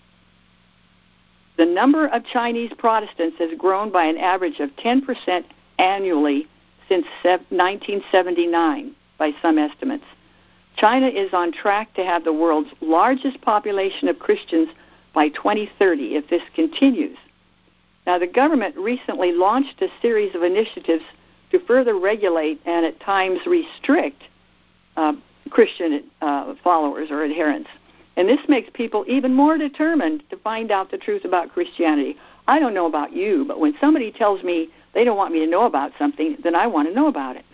The number of Chinese Protestants has grown by an average of 10% annually since 1979 by some estimates. China is on track to have the world's largest population of Christians by 2030 if this continues. Now, the government recently launched a series of initiatives to further regulate and at times restrict Christian followers or adherents. And this makes people even more determined to find out the truth about Christianity. I don't know about you, but when somebody tells me they don't want me to know about something, then I want to know about it.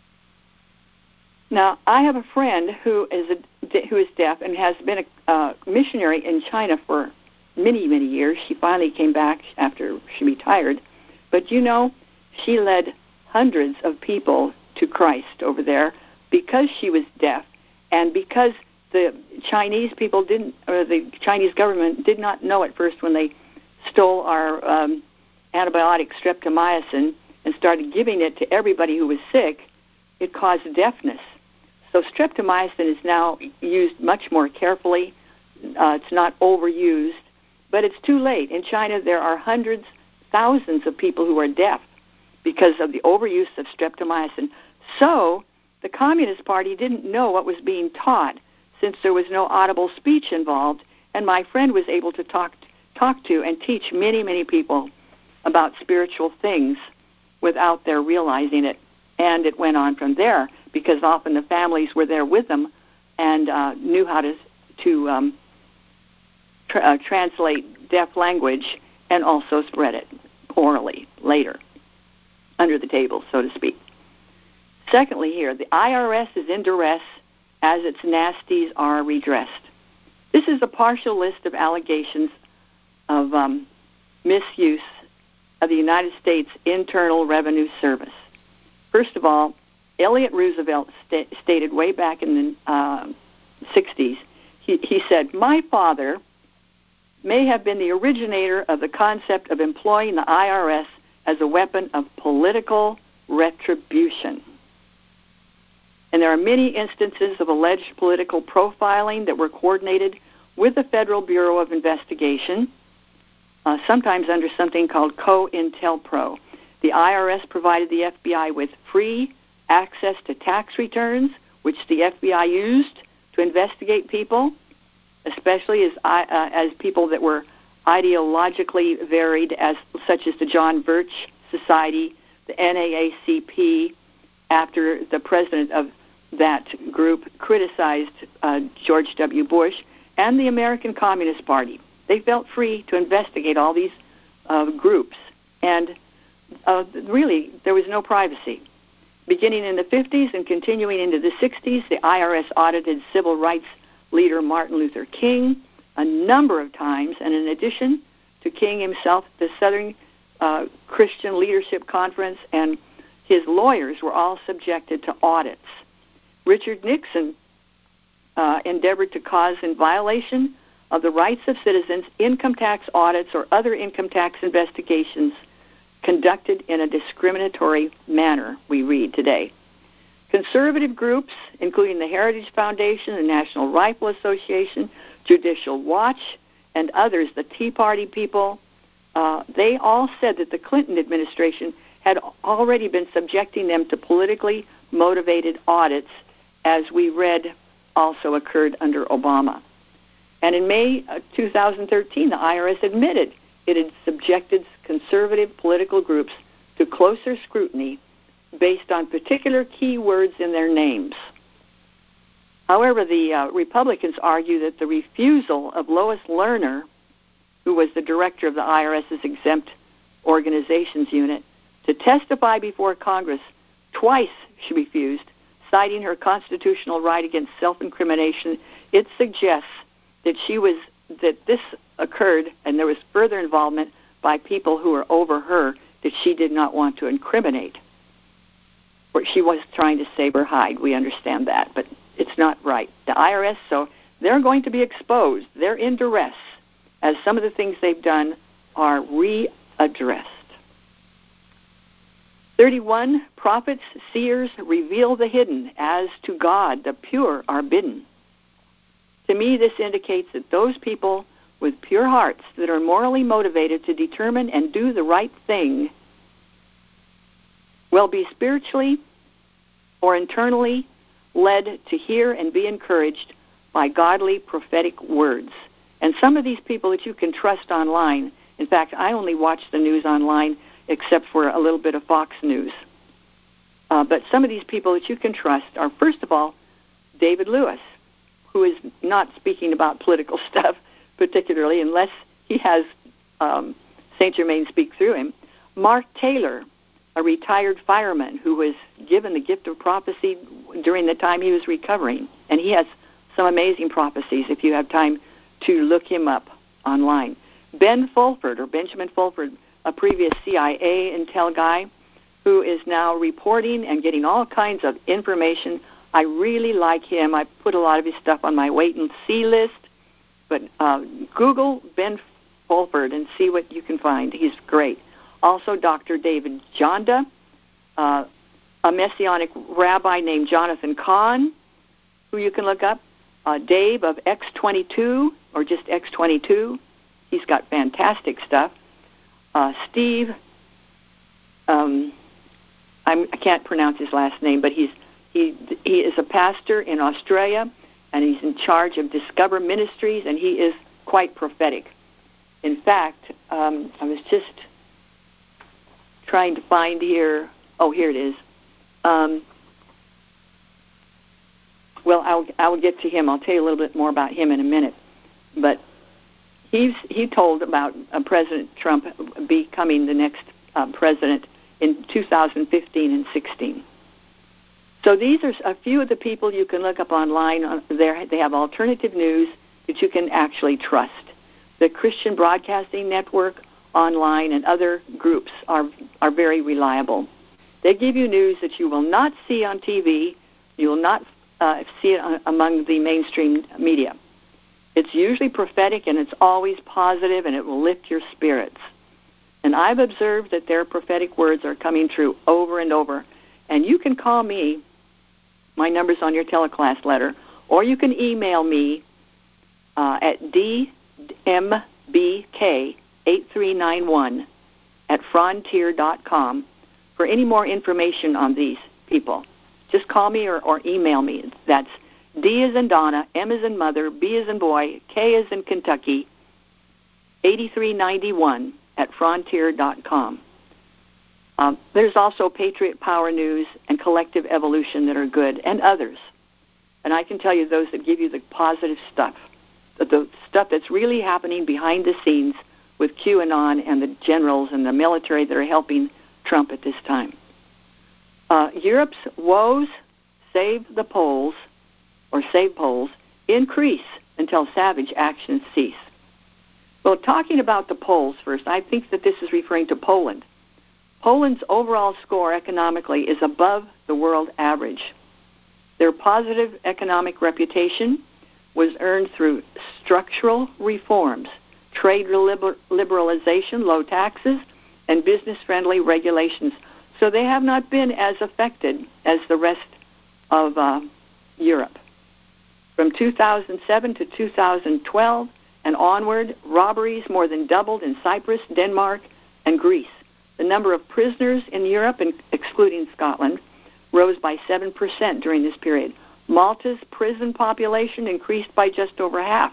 Now, I have a friend who is deaf and has been a missionary in China for many, many years. She finally came back after she retired. But, she led hundreds of people to Christ over there because she was deaf and because the Chinese people the Chinese government did not know at first when they stole our antibiotic streptomycin and started giving it to everybody who was sick. It caused deafness. So streptomycin is now used much more carefully. It's not overused, but it's too late. In China, there are hundreds, thousands of people who are deaf because of the overuse of streptomycin. So the Communist Party didn't know what was being taught since there was no audible speech involved, and my friend was able to talk to and teach many, many people about spiritual things without their realizing it. And it went on from there because often the families were there with them and knew how to translate deaf language and also spread it orally later, under the table, so to speak. Secondly here, the IRS is in duress as its nasties are redressed. This is a partial list of allegations of misuse of the United States Internal Revenue Service. First of all, Elliott Roosevelt stated way back in the 60s, he said, "My father may have been the originator of the concept of employing the IRS as a weapon of political retribution. And there are many instances of alleged political profiling that were coordinated with the Federal Bureau of Investigation, sometimes under something called COINTELPRO. The IRS provided the FBI with free access to tax returns, which the FBI used to investigate people, especially as people that were ideologically varied, such as the John Birch Society, the NAACP, after the president of that group criticized George W. Bush, and the American Communist Party. They felt free to investigate all these groups, and really there was no privacy. Beginning in the 50s and continuing into the 60s, the IRS audited civil rights leader Martin Luther King a number of times, and in addition to King himself, the Southern Christian Leadership Conference and his lawyers were all subjected to audits. Richard Nixon endeavored to cause, in violation of the rights of citizens, income tax audits or other income tax investigations conducted in a discriminatory manner, we read today. Conservative groups, including the Heritage Foundation, the National Rifle Association, Judicial Watch, and others, the Tea Party people, they all said that the Clinton administration had already been subjecting them to politically motivated audits, as we read also occurred under Obama. And in May 2013, the IRS admitted it had subjected conservative political groups to closer scrutiny based on particular keywords in their names. However, the Republicans argue that the refusal of Lois Lerner, who was the director of the IRS's exempt organizations unit, to testify before Congress, twice she refused, citing her constitutional right against self-incrimination. It suggests that this occurred and there was further involvement by people who were over her that she did not want to incriminate. Or she was trying to save her hide. We understand that, but it's not right. The IRS, so they're going to be exposed. They're in duress as some of the things they've done are readdressed. 31, prophets, seers reveal the hidden, as to God the pure are bidden. To me, this indicates that those people with pure hearts that are morally motivated to determine and do the right thing will be spiritually or internally led to hear and be encouraged by godly prophetic words. And some of these people that you can trust online, in fact, I only watch the news online except for a little bit of Fox News. But some of these people that you can trust are, first of all, David Lewis, who is not speaking about political stuff particularly unless he has St. Germain speak through him. Mark Taylor, a retired fireman who was given the gift of prophecy during the time he was recovering. And he has some amazing prophecies if you have time to look him up online. Ben Fulford, or Benjamin Fulford, a previous CIA intel guy who is now reporting and getting all kinds of information. I really like him. I put a lot of his stuff on my wait and see list. But Google Ben Fulford and see what you can find. He's great. Also, Dr. David Jonda, a Messianic rabbi named Jonathan Kahn, who you can look up. Dave of X22, or just X22. He's got fantastic stuff. Steve, I can't pronounce his last name, but he is a pastor in Australia, and he's in charge of Discover Ministries, and he is quite prophetic. In fact, I was just trying to find here. Oh, here it is. Well, I'll get to him. I'll tell you a little bit more about him in a minute. But he told about President Trump becoming the next president in 2015 and 16. So these are a few of the people you can look up online. They have alternative news that you can actually trust. The Christian Broadcasting Network online and other groups are very reliable. They give you news that you will not see on TV. You will not see it among the mainstream media. It's usually prophetic, and it's always positive, and it will lift your spirits. And I've observed that their prophetic words are coming true over and over. And you can call me, my number's on your teleclass letter, or you can email me at dmbk8391@frontier.com for any more information on these people. Just call me or email me. That's D as in Donna, M as in Mother, B as in Boy, K as in Kentucky, 8391@frontier.com. There's also Patriot Power News and Collective Evolution that are good, and others. And I can tell you those that give you the positive stuff, the stuff that's really happening behind the scenes with QAnon and the generals and the military that are helping Trump at this time. Europe's woes, save Poles, increase until savage actions cease. Well, talking about the Poles first, I think that this is referring to Poland. Poland's overall score economically is above the world average. Their positive economic reputation was earned through structural reforms, trade liberalization, low taxes, and business-friendly regulations. So they have not been as affected as the rest of Europe. From 2007 to 2012 and onward, robberies more than doubled in Cyprus, Denmark, and Greece. The number of prisoners in Europe, excluding Scotland, rose by 7% during this period. Malta's prison population increased by just over half,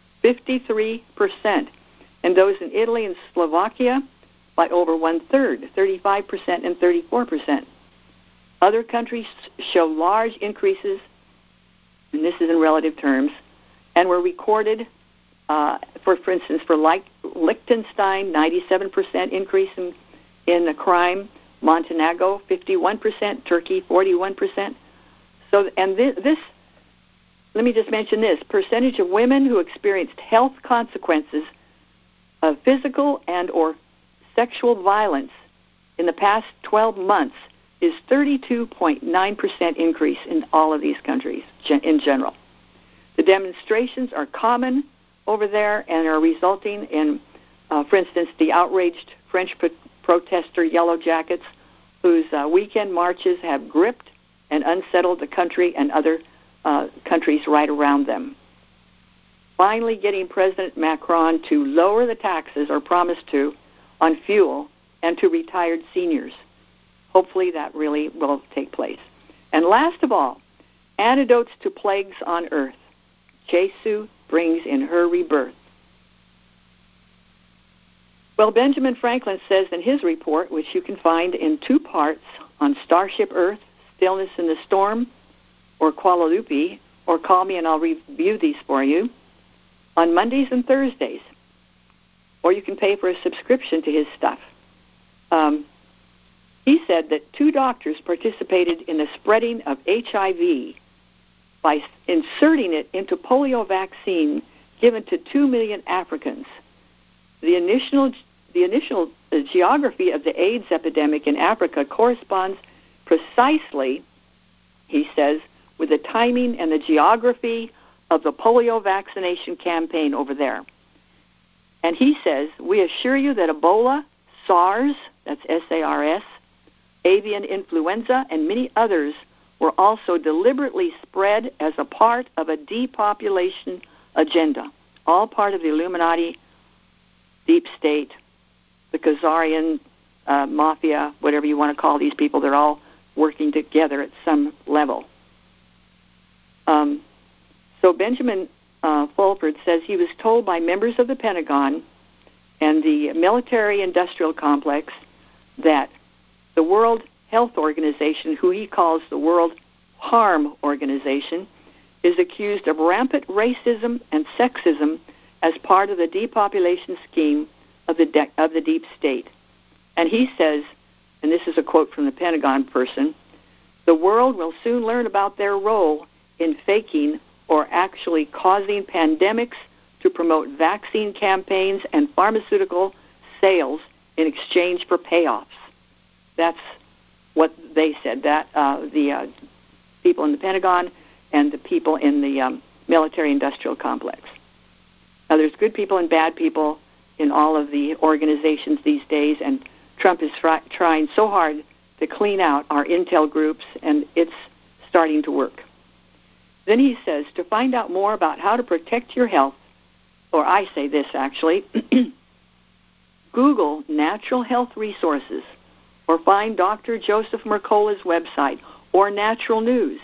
53%, and those in Italy and Slovakia by over one-third, 35% and 34%. Other countries show large increases, and this is in relative terms, and were recorded, for instance, for Liechtenstein, 97% increase in the crime, Montenegro, 51%, Turkey, 41%. So, and this, let me just mention this, percentage of women who experienced health consequences of physical and or sexual violence in the past 12 months is 32.9% increase in all of these countries in general. The demonstrations are common over there and are resulting in, for instance, the outraged French protester Yellow Jackets, whose weekend marches have gripped and unsettled the country and other countries right around them. Finally, getting President Macron to lower the taxes, or promise to, on fuel and to retired seniors. Hopefully that really will take place. And last of all, antidotes to plagues on earth. Jesu brings in her rebirth. Well, Benjamin Franklin says in his report, which you can find in 2 parts on Starship Earth, Stillness in the Storm, or Kuala Lumpur, or call me and I'll review these for you, on Mondays and Thursdays. Or you can pay for a subscription to his stuff. He said that 2 doctors participated in the spreading of HIV by inserting it into polio vaccine given to 2 million Africans. The initial geography of the AIDS epidemic in Africa corresponds precisely, he says, with the timing and the geography of the polio vaccination campaign over there. And he says, we assure you that Ebola, SARS, that's SARS, avian influenza, and many others were also deliberately spread as a part of a depopulation agenda, all part of the Illuminati, deep state, the Khazarian mafia, whatever you want to call these people. They're all working together at some level. So Benjamin Fulford says he was told by members of the Pentagon and the military-industrial complex that the World Health Organization, who he calls the World Harm Organization, is accused of rampant racism and sexism as part of the depopulation scheme of the deep state. And he says, and this is a quote from the Pentagon person, the world will soon learn about their role in faking or actually causing pandemics to promote vaccine campaigns and pharmaceutical sales in exchange for payoffs. That's what they said, that the people in the Pentagon and the people in the military-industrial complex. Now, there's good people and bad people in all of the organizations these days, and Trump is trying so hard to clean out our intel groups, and it's starting to work. Then he says, to find out more about how to protect your health, or I say this actually, Google natural health resources, or find Dr. Joseph Mercola's website, or Natural News.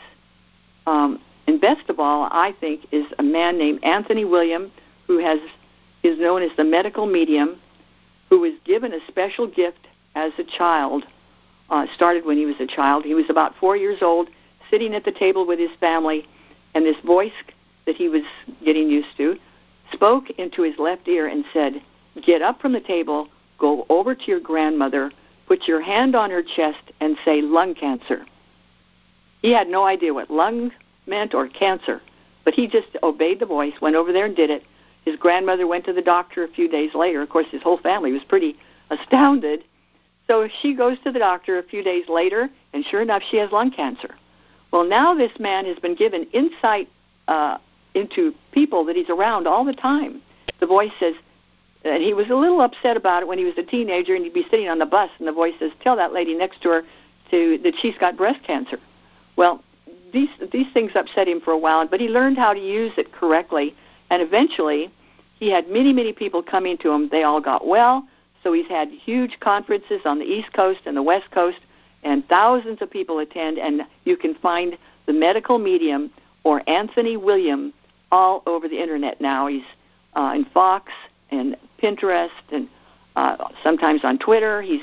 And best of all, I think, is a man named Anthony William, who is known as the medical medium, who was given a special gift as a child. Started when he was a child. He was about 4 years old, sitting at the table with his family, and this voice that he was getting used to spoke into his left ear and said, "Get up from the table, go over to your grandmother, put your hand on her chest, and say lung cancer." He had no idea what lung meant or cancer, but he just obeyed the voice, went over there and did it. His grandmother went to the doctor a few days later. Of course, his whole family was pretty astounded. So she goes to the doctor a few days later, and sure enough, she has lung cancer. Well, now this man has been given insight into people that he's around all the time. The voice says, and he was a little upset about it when he was a teenager, and he'd be sitting on the bus, and the voice says, "Tell that lady next to her that she's got breast cancer." Well, these things upset him for a while, but he learned how to use it correctly, and eventually he had many, many people coming to him. They all got well, so he's had huge conferences on the East Coast and the West Coast, and thousands of people attend, and you can find the medical medium or Anthony William all over the Internet now. He's in Fox and Pinterest and sometimes on Twitter. He's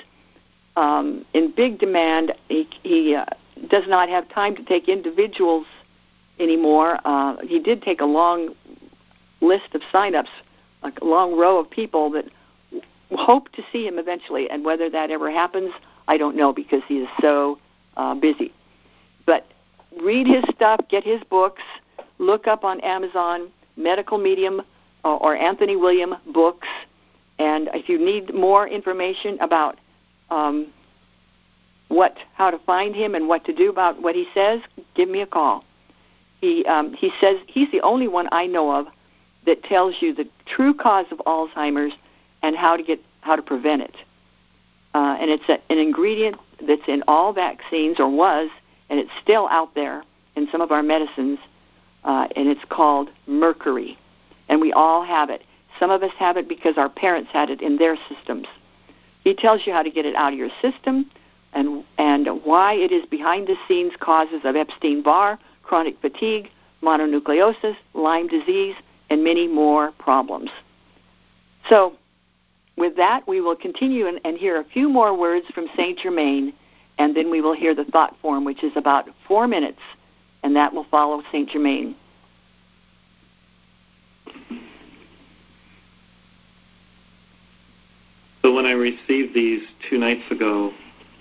in big demand. He does not have time to take individuals anymore. He did take a long list of sign-ups, like a long row of people that hope to see him eventually, and whether that ever happens, I don't know, because he is so busy. But read his stuff, get his books, look up on Amazon, Medical Medium or Anthony William books, and if you need more information about how to find him and what to do about what he says, give me a call. He says he's the only one I know of that tells you the true cause of Alzheimer's and how to prevent it. And it's an ingredient that's in all vaccines, or was, and it's still out there in some of our medicines, and it's called mercury. And we all have it. Some of us have it because our parents had it in their systems. He tells you how to get it out of your system and why it is behind-the-scenes causes of Epstein-Barr, chronic fatigue, mononucleosis, Lyme disease, and many more problems. So with that, we will continue and hear a few more words from Saint Germain, and then we will hear the thought form, which is about 4 minutes, and that will follow Saint Germain. So when I received these 2 nights ago,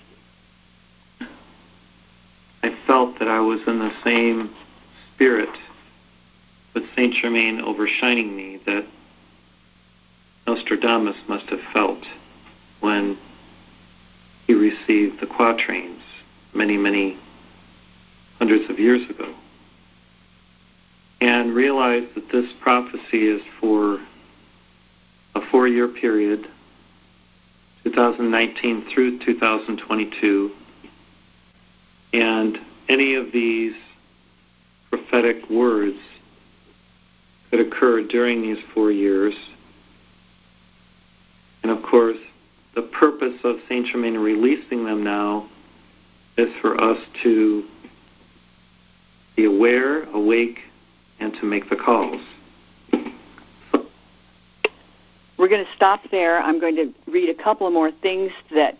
I felt that I was in the same spirit with Saint Germain overshining me that Nostradamus must have felt when he received the quatrains many, many hundreds of years ago, and realized that this prophecy is for a 4-year period, 2019 through 2022, and any of these prophetic words could occur during these 4 years. And of course, the purpose of Saint Germain releasing them now is for us to be aware, awake, and to make the calls. We're going to stop there. I'm going to read a couple of more things that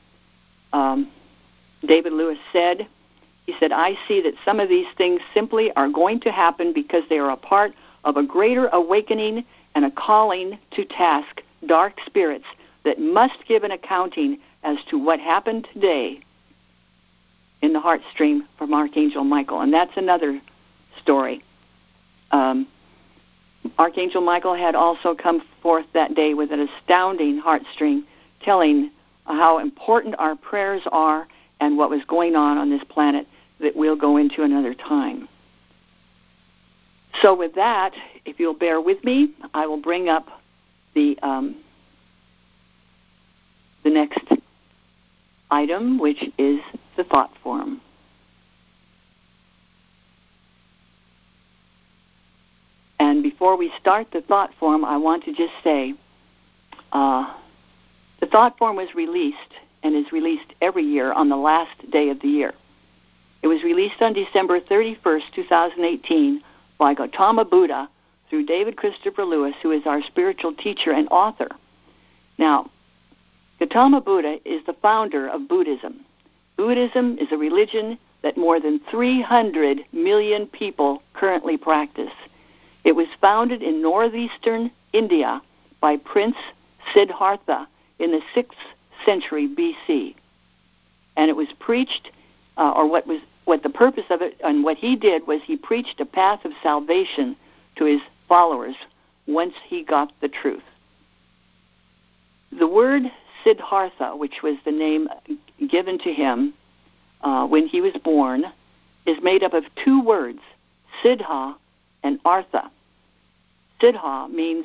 David Lewis said. He said, "I see that some of these things simply are going to happen because they are a part of a greater awakening and a calling to task dark spirits that must give an accounting as to what happened today in the heart stream from Archangel Michael." And that's another story. Archangel Michael had also come forth that day with an astounding heart stream telling how important our prayers are and what was going on this planet that we'll go into another time. So with that, if you'll bear with me, I will bring up the the next item, which is the thought form. And before we start the thought form, I want to just say the thought form was released and is released every year on the last day of the year. It was released on December 31st, 2018 by Gautama Buddha through David Christopher Lewis, who is our spiritual teacher and author. Now, Gautama Buddha is the founder of Buddhism. Buddhism is a religion that more than 300 million people currently practice. It was founded in northeastern India by Prince Siddhartha in the 6th century BC. And it was preached, what the purpose of it and what he did was he preached a path of salvation to his followers once he got the truth. The word Siddhartha, which was the name given to him when he was born, is made up of two words, Siddha and Artha. Siddha means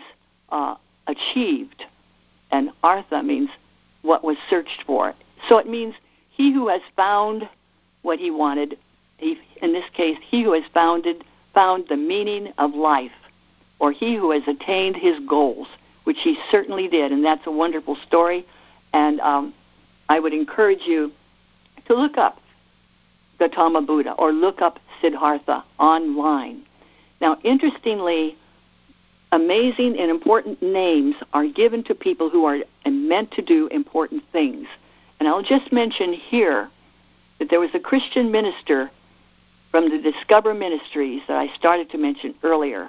achieved, and Artha means what was searched for. So it means he who has found what he wanted, in this case, he who has found the meaning of life, or he who has attained his goals, which he certainly did, and that's a wonderful story. And I would encourage you to look up Gautama Buddha or look up Siddhartha online. Now, interestingly, amazing and important names are given to people who are meant to do important things. And I'll just mention here that there was a Christian minister from the Discover Ministries that I started to mention earlier.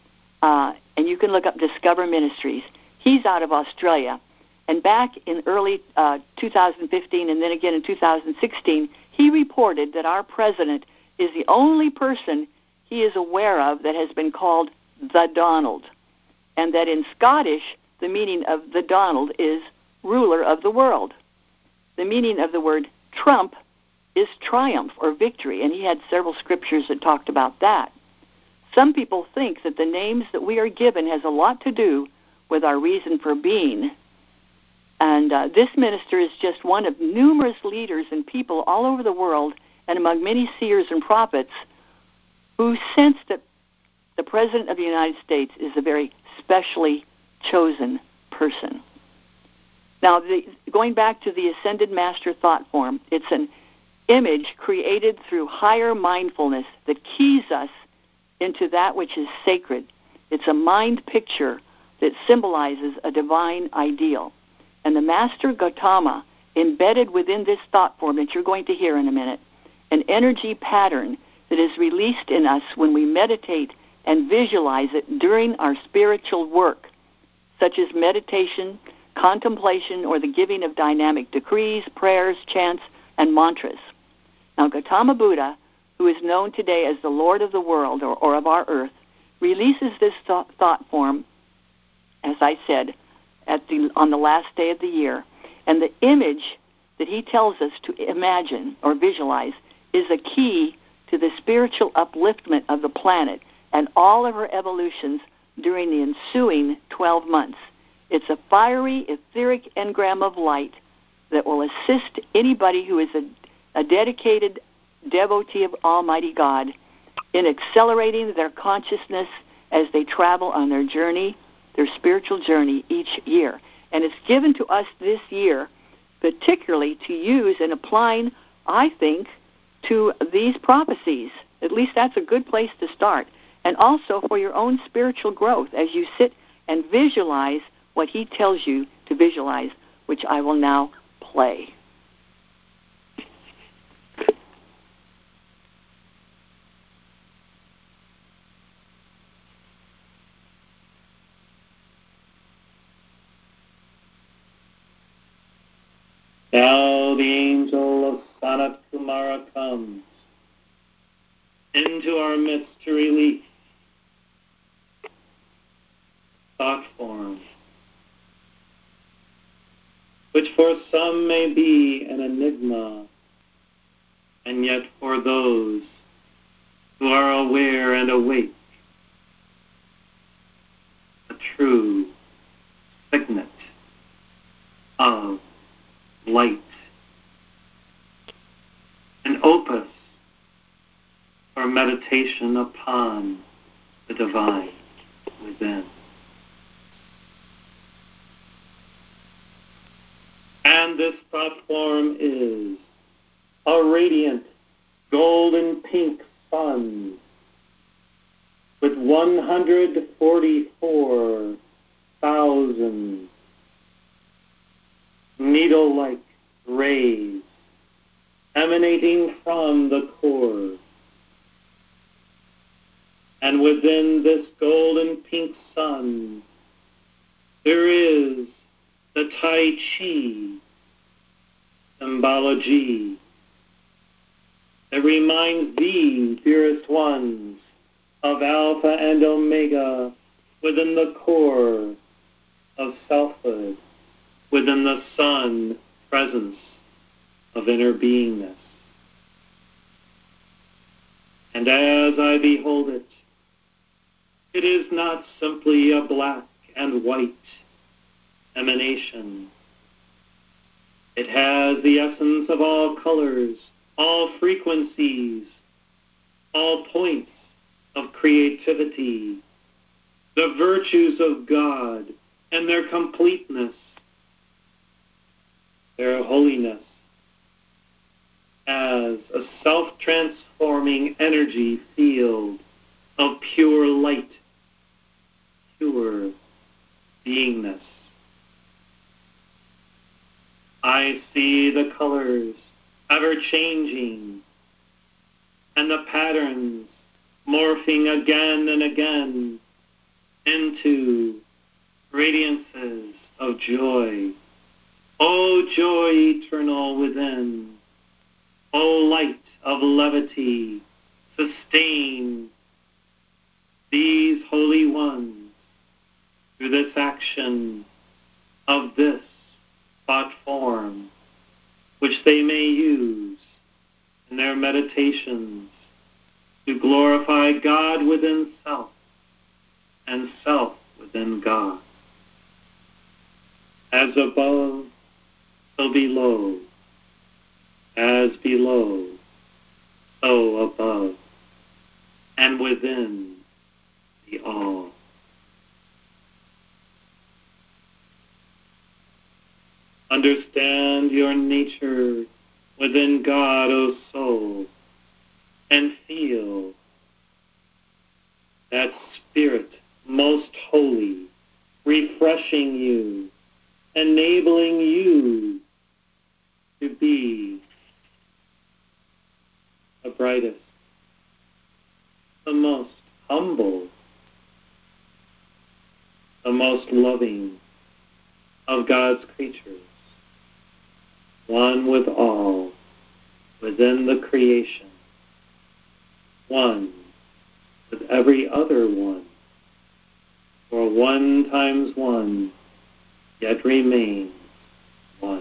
And you can look up Discover Ministries. He's out of Australia. And back in early 2015 and then again in 2016, he reported that our president is the only person he is aware of that has been called the Donald. And that in Scottish, the meaning of the Donald is ruler of the world. The meaning of the word Trump is triumph or victory, and he had several scriptures that talked about that. Some people think that the names that we are given has a lot to do with our reason for being. And this minister is just one of numerous leaders and people all over the world and among many seers and prophets who sense that the President of the United States is a very specially chosen person. Now, going back to the Ascended Master thought form, it's an image created through higher mindfulness that keys us into that which is sacred. It's a mind picture that symbolizes a divine ideal. And the Master Gautama embedded within this thought form that you're going to hear in a minute, an energy pattern that is released in us when we meditate and visualize it during our spiritual work, such as meditation, contemplation, or the giving of dynamic decrees, prayers, chants, and mantras. Now, Gautama Buddha, who is known today as the Lord of the world or of our earth, releases this thought form, as I said, on the last day of the year. And the image that he tells us to imagine or visualize is a key to the spiritual upliftment of the planet and all of her evolutions during the ensuing 12 months. It's a fiery, etheric engram of light that will assist anybody who is a dedicated devotee of Almighty God in accelerating their consciousness as they travel on their journey, their spiritual journey each year. And it's given to us this year particularly to use in applying, I think, to these prophecies. At least that's a good place to start. And also for your own spiritual growth as you sit and visualize what he tells you to visualize, which I will now play. Now the angel of Sanat Kumara comes into our midst to release thought form, which for some may be an enigma, and yet for those who are aware and awake, a true signet of lie within. And this thought form is a radiant golden pink sun with 144,000 needle-like rays emanating from the core. And within this golden pink sun, there is the Tai Chi symbology that reminds these dearest ones of Alpha and Omega within the core of selfhood, within the sun presence of inner beingness. And as I behold it, it is not simply a black and white emanation. It has the essence of all colors, all frequencies, all points of creativity, the virtues of God and their completeness, their holiness, as a self-transforming energy field of pure light, pure beingness. I see the colors ever-changing and the patterns morphing again and again into radiances of joy. O joy eternal within, O light of levity, sustain these holy ones through this action of this thought form, which they may use in their meditations to glorify God within self and self within God. As above, so below. As below, so above. And within the all. Understand your nature within God, O soul, and feel that Spirit most holy, refreshing you, enabling you to be the brightest, the most humble, the most loving of God's creatures, one with all within the creation, one with every other one, for one times one yet remains one.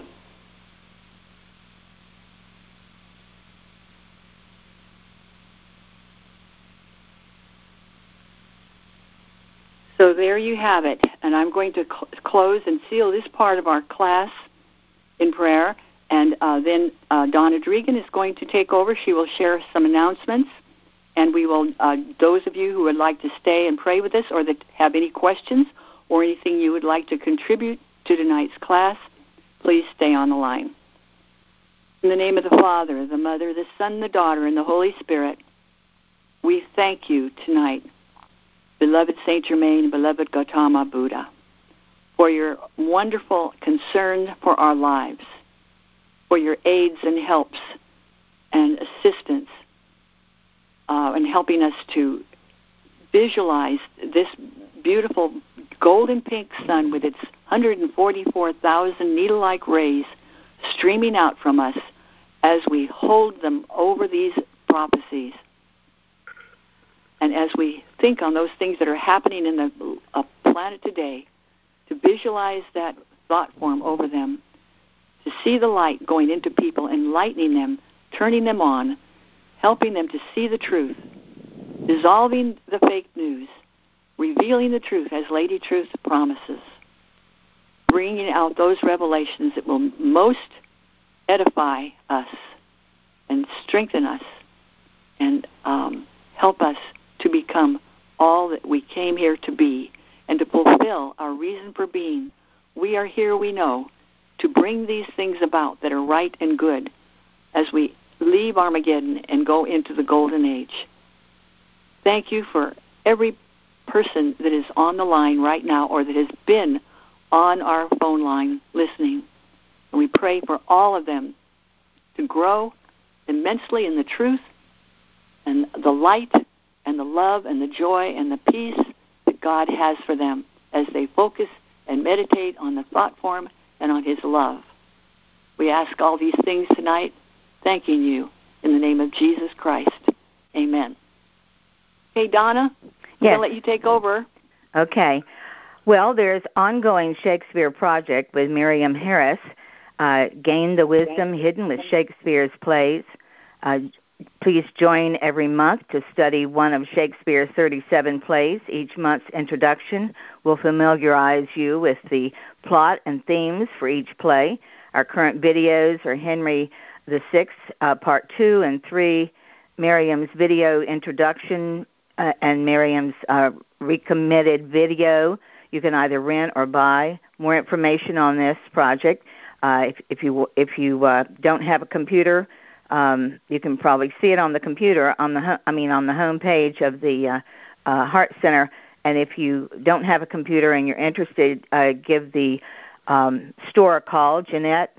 So there you have it, and I'm going to close and seal this part of our class in prayer, and then Donna Dregan is going to take over. She will share some announcements, and we will, those of you who would like to stay and pray with us or that have any questions or anything you would like to contribute to tonight's class, please stay on the line. In the name of the Father, the Mother, the Son, the Daughter, and the Holy Spirit, we thank you tonight, beloved Saint Germain, beloved Gautama Buddha, for your wonderful concern for our lives, for your aids and helps and assistance in helping us to visualize this beautiful golden pink sun with its 144,000 needle-like rays streaming out from us as we hold them over these prophecies. And as we think on those things that are happening in the planet today, to visualize that thought form over them, to see the light going into people, enlightening them, turning them on, helping them to see the truth, dissolving the fake news, revealing the truth as Lady Truth promises, bringing out those revelations that will most edify us and strengthen us and help us to become all that we came here to be and to fulfill our reason for being. We are here, we know, to bring these things about that are right and good as we leave Armageddon and go into the golden age. Thank you for every person that is on the line right now or that has been on our phone line listening. And we pray for all of them to grow immensely in the truth and the light and the love and the joy and the peace that God has for them as they focus and meditate on the thought form and on His love. We ask all these things tonight, thanking you in the name of Jesus Christ. Amen. Hey, Donna, I'm going to let you take over. Okay. Well, there's ongoing Shakespeare project with Miriam Harris, Gain the Wisdom Hidden with Shakespeare's Plays. Please join every month to study one of Shakespeare's 37 plays. Each month's introduction will familiarize you with the plot and themes for each play. Our current videos are Henry VI, Part 2 and 3, Miriam's video introduction, and Miriam's recommitted video. You can either rent or buy. More information on this project. If you don't have a computer, you can probably see it on the computer on the home page of the Heart Center. And if you don't have a computer and you're interested, give the store a call, Jeanette,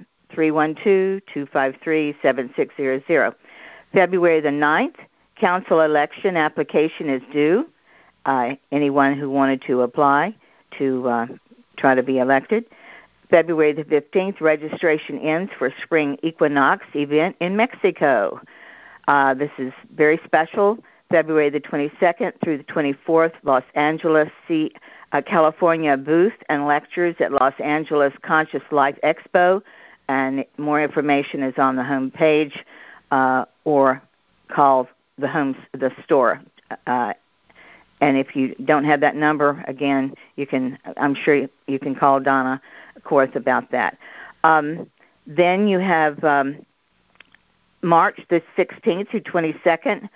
312-253-7600. February the 9th, council election application is due. Anyone who wanted to apply to try to be elected. February the 15th, registration ends for Spring Equinox event in Mexico. This is very special. February the 22nd through the 24th, Los Angeles, California booth and lectures at Los Angeles Conscious Life Expo. And more information is on the home page or call the store. And if you don't have that number, again, I'm sure you can call Donna Korth about that. Then you have March the 16th through 22nd,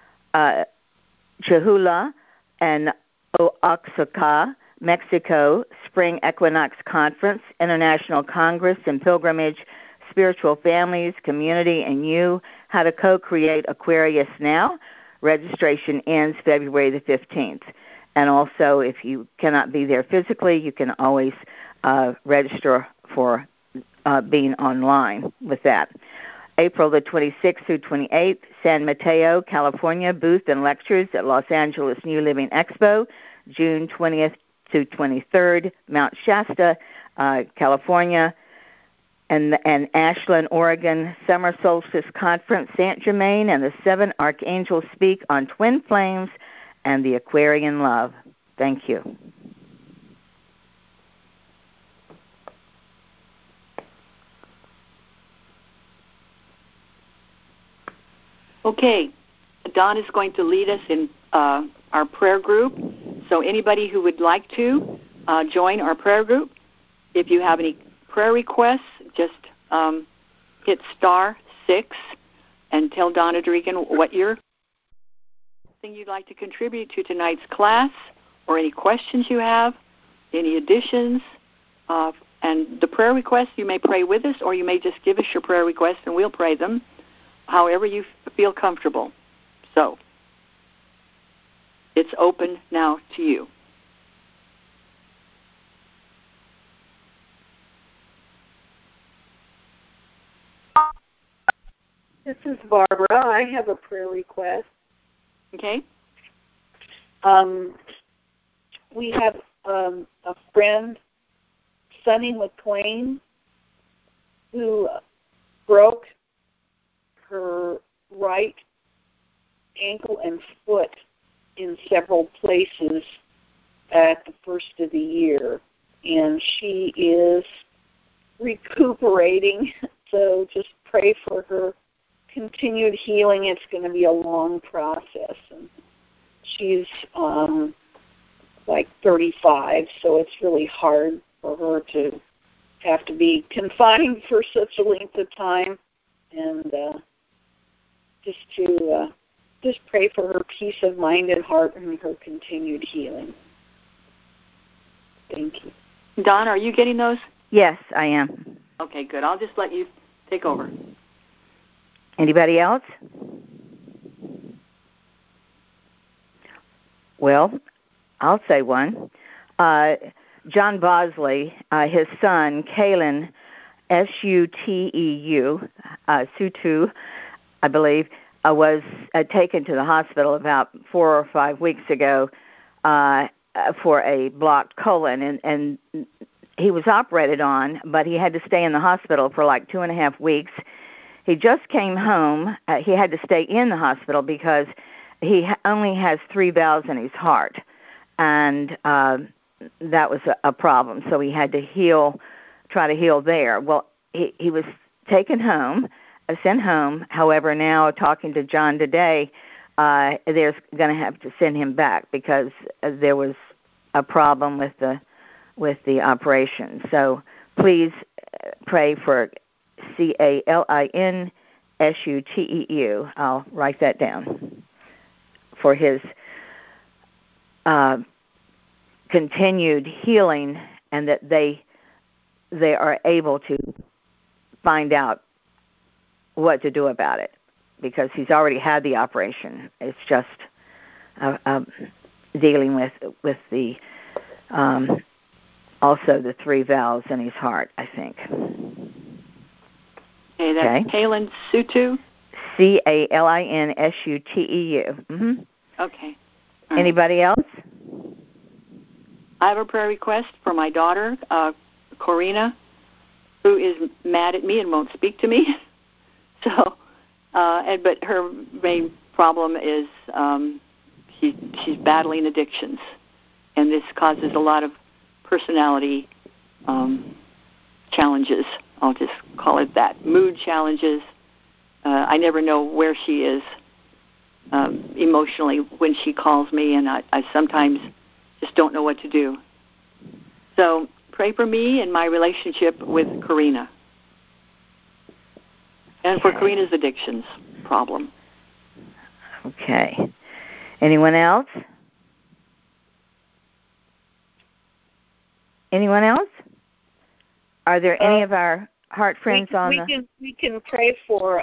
Cholula and Oaxaca, Mexico, Spring Equinox Conference, International Congress and Pilgrimage, Spiritual Families, Community, and You, How to Co-Create Aquarius Now. Registration ends February the 15th. And also, if you cannot be there physically, you can always register for being online with that. April the 26th through 28th, San Mateo, California, booth and lectures at Los Angeles New Living Expo. June 20th to 23rd, Mount Shasta, California, and Ashland, Oregon, Summer Solstice Conference, Saint Germain, and the 7 Archangels speak on twin flames and the Aquarian love. Thank you. Okay, Don is going to lead us in our prayer group. So anybody who would like to join our prayer group, if you have any prayer requests, just hit *6 and tell Donna Dorigan what thing you'd like to contribute to tonight's class, or any questions you have, any additions, and the prayer requests, you may pray with us, or you may just give us your prayer requests and we'll pray them, however you feel comfortable. So it's open now to you. This is Barbara. I have a prayer request. Okay. We have a friend, Sunny McLean, who broke her right ankle and foot in several places at the first of the year, and she is recuperating, so just pray for her continued healing. It's going to be a long process, and she's like 35, so it's really hard for her to have to be confined for such a length of time, and just to just pray for her peace of mind and heart and her continued healing. Thank you. Don, are you getting those? Yes, I am. Okay, good. I'll just let you take over. Anybody else? Well, I'll say one. John Bosley, his son, Kalen, Suteu, Sutu, I believe, was taken to the hospital about 4 or 5 weeks ago for a blocked colon, and he was operated on, but he had to stay in the hospital for like 2.5 weeks. He just came home. He had to stay in the hospital because he only has 3 valves in his heart, and that was a problem. So he had to try to heal there. Well, he was taken home, sent home. However, now talking to John today, they're going to have to send him back because there was a problem with the operation. So please pray for CALINSUTEU. I'll write that down for his continued healing, and that they are able to find out what to do about it, because he's already had the operation. It's just dealing with the also the 3 valves in his heart, I think. Okay, that's Kalen Sutu? CALINSUTEU. Mm-hmm. Okay. Right. Anybody else? I have a prayer request for my daughter, Corina, who is mad at me and won't speak to me. So, but her main problem is she's battling addictions, and this causes a lot of personality challenges. I'll just call it that. Mood challenges. I never know where she is emotionally when she calls me, and I sometimes just don't know what to do. So pray for me and my relationship with Corina, and for Corina's addictions problem. Okay. Anyone else? Anyone else? Are there any of our heart friends we can pray for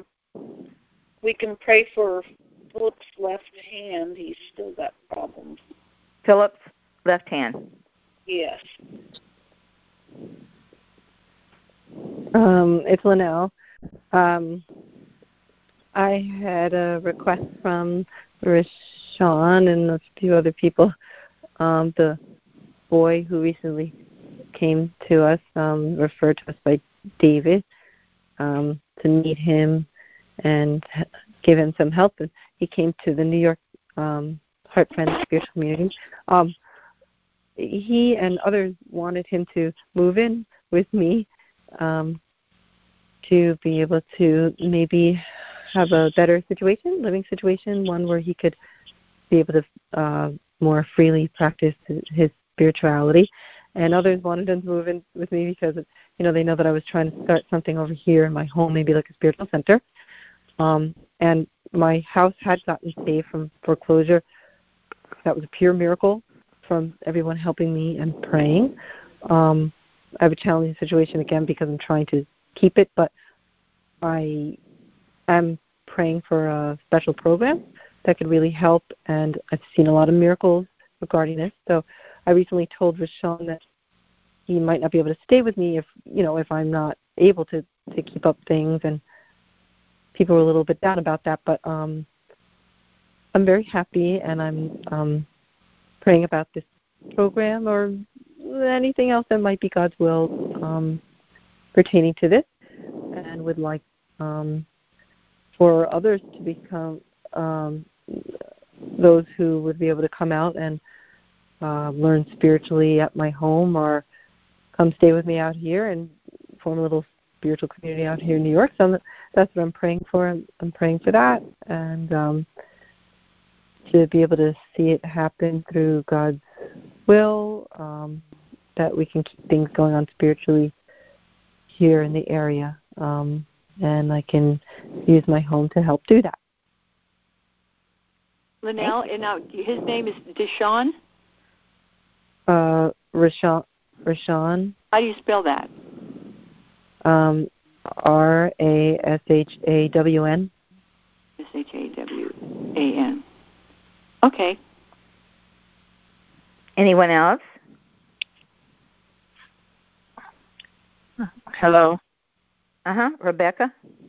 Philip's left hand. He's still got problems. Philip's left hand. Yes. It's Linnell. I had a request from Rashawn and a few other people. The boy who recently came to us, referred to us by David, to meet him and give him some help. And he came to the New York Heart Friends Spiritual Community. He and others wanted him to move in with me to be able to maybe have a better living situation, one where he could be able to more freely practice his spirituality. And others wanted him to move in with me because, they know that I was trying to start something over here in my home, maybe like a spiritual center. And my house had gotten saved from foreclosure. That was a pure miracle from everyone helping me and praying. I have a challenging situation again because I'm trying to keep it, but I am praying for a special program that could really help, and I've seen a lot of miracles regarding this. So I recently told Rashawn that he might not be able to stay with me if I'm not able to keep up things, and people were a little bit down about that, but I'm very happy, and I'm praying about this program or anything else that might be God's will pertaining to this, and would like for others to become those who would be able to come out and learn spiritually at my home, or come stay with me out here and form a little spiritual community out here in New York. So that's what I'm praying for. I'm praying for that, and to be able to see it happen through God's will, that we can keep things going on spiritually here in the area, and I can use my home to help do that. Linnell, and now his name is Deshaun? Rashawn. How do you spell that? Rashawn. Shawn. Okay. Anyone else? Hello. Rebecca?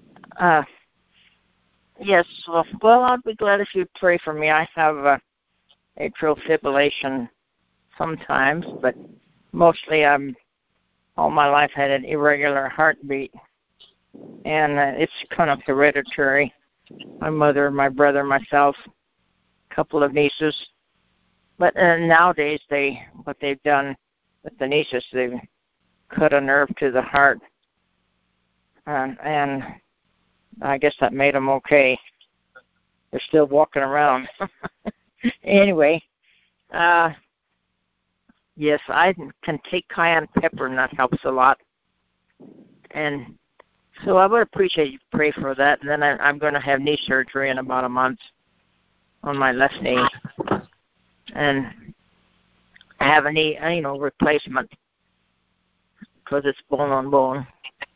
Yes. Well, I'd be glad if you'd pray for me. I have atrial fibrillation sometimes, but mostly all my life had an irregular heartbeat, and it's kind of hereditary. My mother, my brother, myself, a couple of nieces. But nowadays, what they've done with the nieces, they've cut a nerve to the heart, and I guess that made them okay. They're still walking around. Anyway, yes, I can take cayenne pepper, and that helps a lot. And so I would appreciate you pray for that. And then I'm going to have knee surgery in about a month on my left knee. And I have a knee, replacement because it's bone on bone.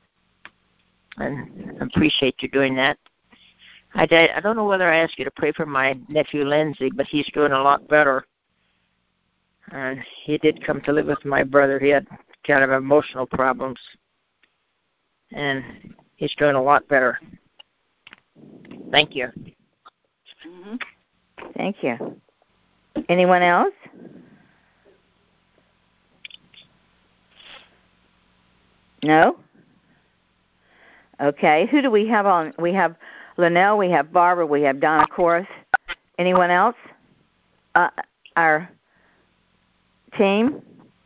And I appreciate you doing that. I don't know whether I asked you to pray for my nephew Lindsay, but he's doing a lot better. And he did come to live with my brother. He had kind of emotional problems. And he's doing a lot better. Thank you. Mm-hmm. Thank you. Anyone else? No? Okay. Who do we have on? We have Linnell, we have Barbara, we have Donna Corus. Anyone else? Our team?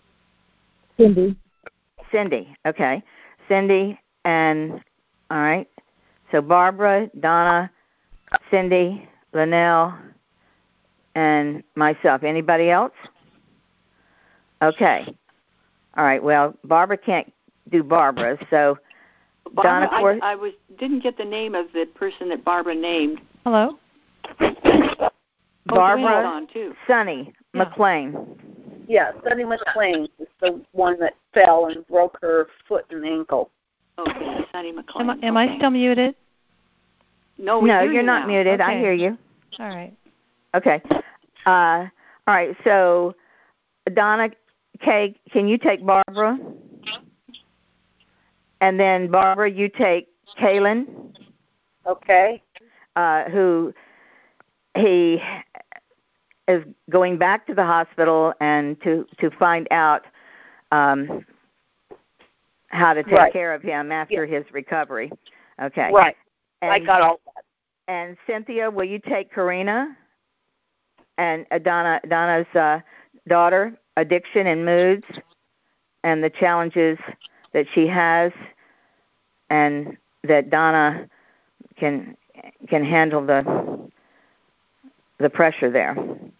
Cindy. Okay. Cindy and, all right. So Barbara, Donna, Cindy, Linnell, and myself. Anybody else? Okay. All right. Well, Barbara can't do Barbara, so Barbara, Donna. I didn't get the name of the person that Barbara named. Hello. Barbara. Sunny McLean. Yeah, Sunny McLean is the one that fell and broke her foot and ankle. Okay, Sunny McLean. Am I still muted? No, you're not now. muted. Okay. I hear you. All right. Okay. All right. So, Donna, Kay, can you take Barbara? And then Barbara, you take Kaylin. Okay. Who he is going back to the hospital and to find out how to take care of him after his recovery. Okay. Right. And, I got all that. And Cynthia, will you take Karina? And Donna's daughter, addiction and moods, and the challenges that she has, and that Donna can handle the pressure there.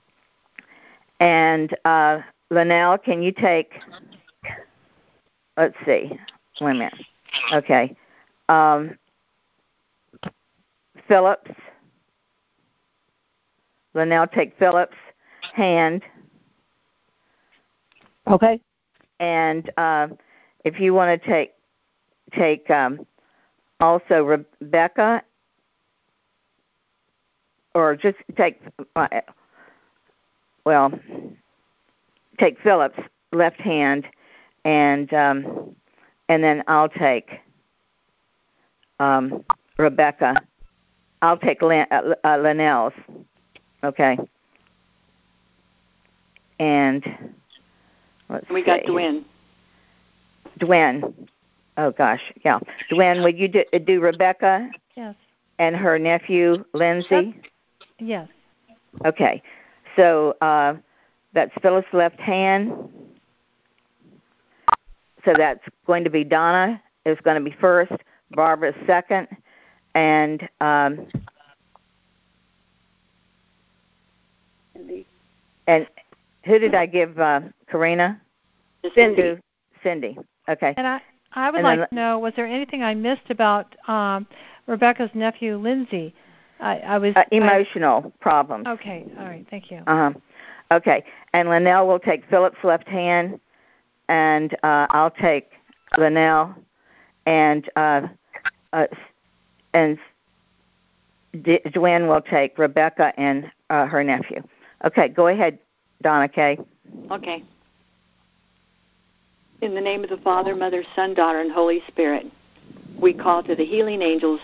And Linnell, can you take? Let's see. Wait a minute. Okay. Phillips. Linnell, take Phillips' hand. Okay. And if you want to take also Rebecca, or just take take Phillips' left hand, and then I'll take Rebecca. I'll take Linnell's. Okay. And we got Dwayne. Oh gosh, yeah. Dwayne, would you do Rebecca? Yes. And her nephew Lindsay? Yes. Okay. So that's Phyllis' left hand. So that's going to be Donna is going to be first, Barbara second, and and who did I give Karina? Cindy. Cindy. Okay. And I would like to know, was there anything I missed about Rebecca's nephew, Lindsay? I was emotional problems. Okay, all right, thank you. Okay, and Linnell will take Philip's left hand, and I'll take Linnell, and Gwen will take Rebecca and her nephew. Okay, go ahead, Donna Kay. Okay. In the name of the Father, Mother, Son, Daughter, and Holy Spirit, we call to the healing angels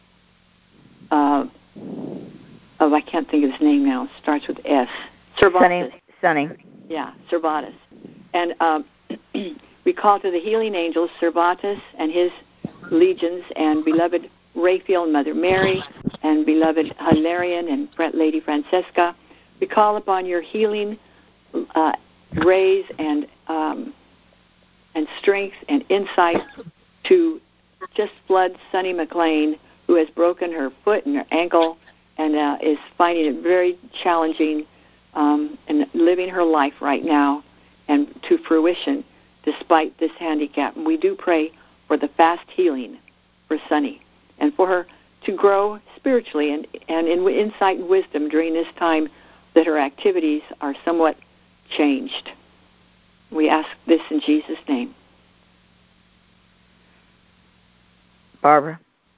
I can't think of his name now. It starts with S. Servatus. Sunny. Yeah, Servatus. And we call to the healing angels Servatus and his legions, and beloved Raphael and Mother Mary, and beloved Hilarion and Lady Francesca. We call upon your healing rays and strength and insight to just flood Sunny McLean, who has broken her foot and her ankle and is finding it very challenging and living her life right now and to fruition despite this handicap. And we do pray for the fast healing for Sunny and for her to grow spiritually and in insight and wisdom during this time that her activities are somewhat changed. We ask this in Jesus' name. Barbara.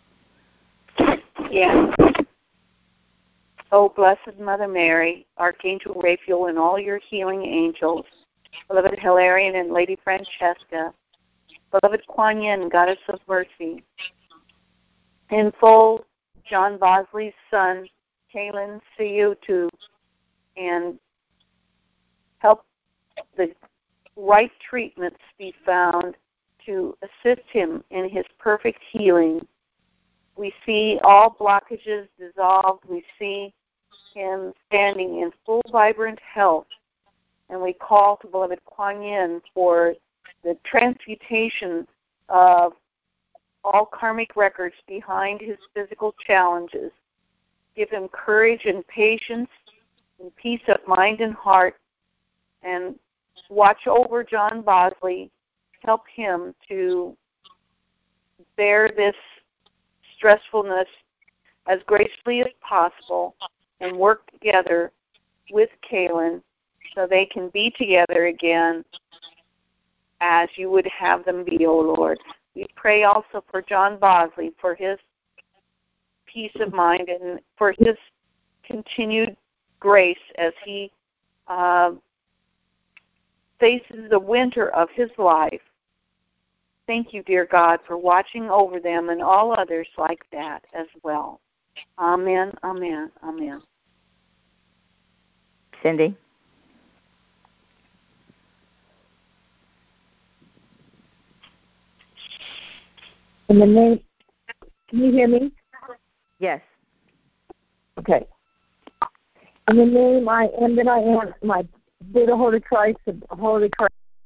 Yeah. Oh, blessed Mother Mary, Archangel Raphael, and all your healing angels, beloved Hilarion and Lady Francesca, beloved Kuan Yin, Goddess of Mercy, enfold John Bosley's son, Kalen Siyutu, and help the right treatments be found to assist him in his perfect healing. We see all blockages dissolved. We see him standing in full, vibrant health. And we call to beloved Kuan Yin for the transmutation of all karmic records behind his physical challenges. Give him courage and patience and peace of mind and heart. And watch over John Bosley. Help him to bear this stressfulness as gracefully as possible and work together with Kaylin so they can be together again as you would have them be, O Lord. We pray also for John Bosley, for his peace of mind and for his continued grace as he faces the winter of his life. Thank you, dear God, for watching over them and all others like that as well. Amen, amen, amen. Cindy? In the name, can you hear me? Yes. Okay. In the name I am that I am, my Buddha Holy Christ, the Holy Christ.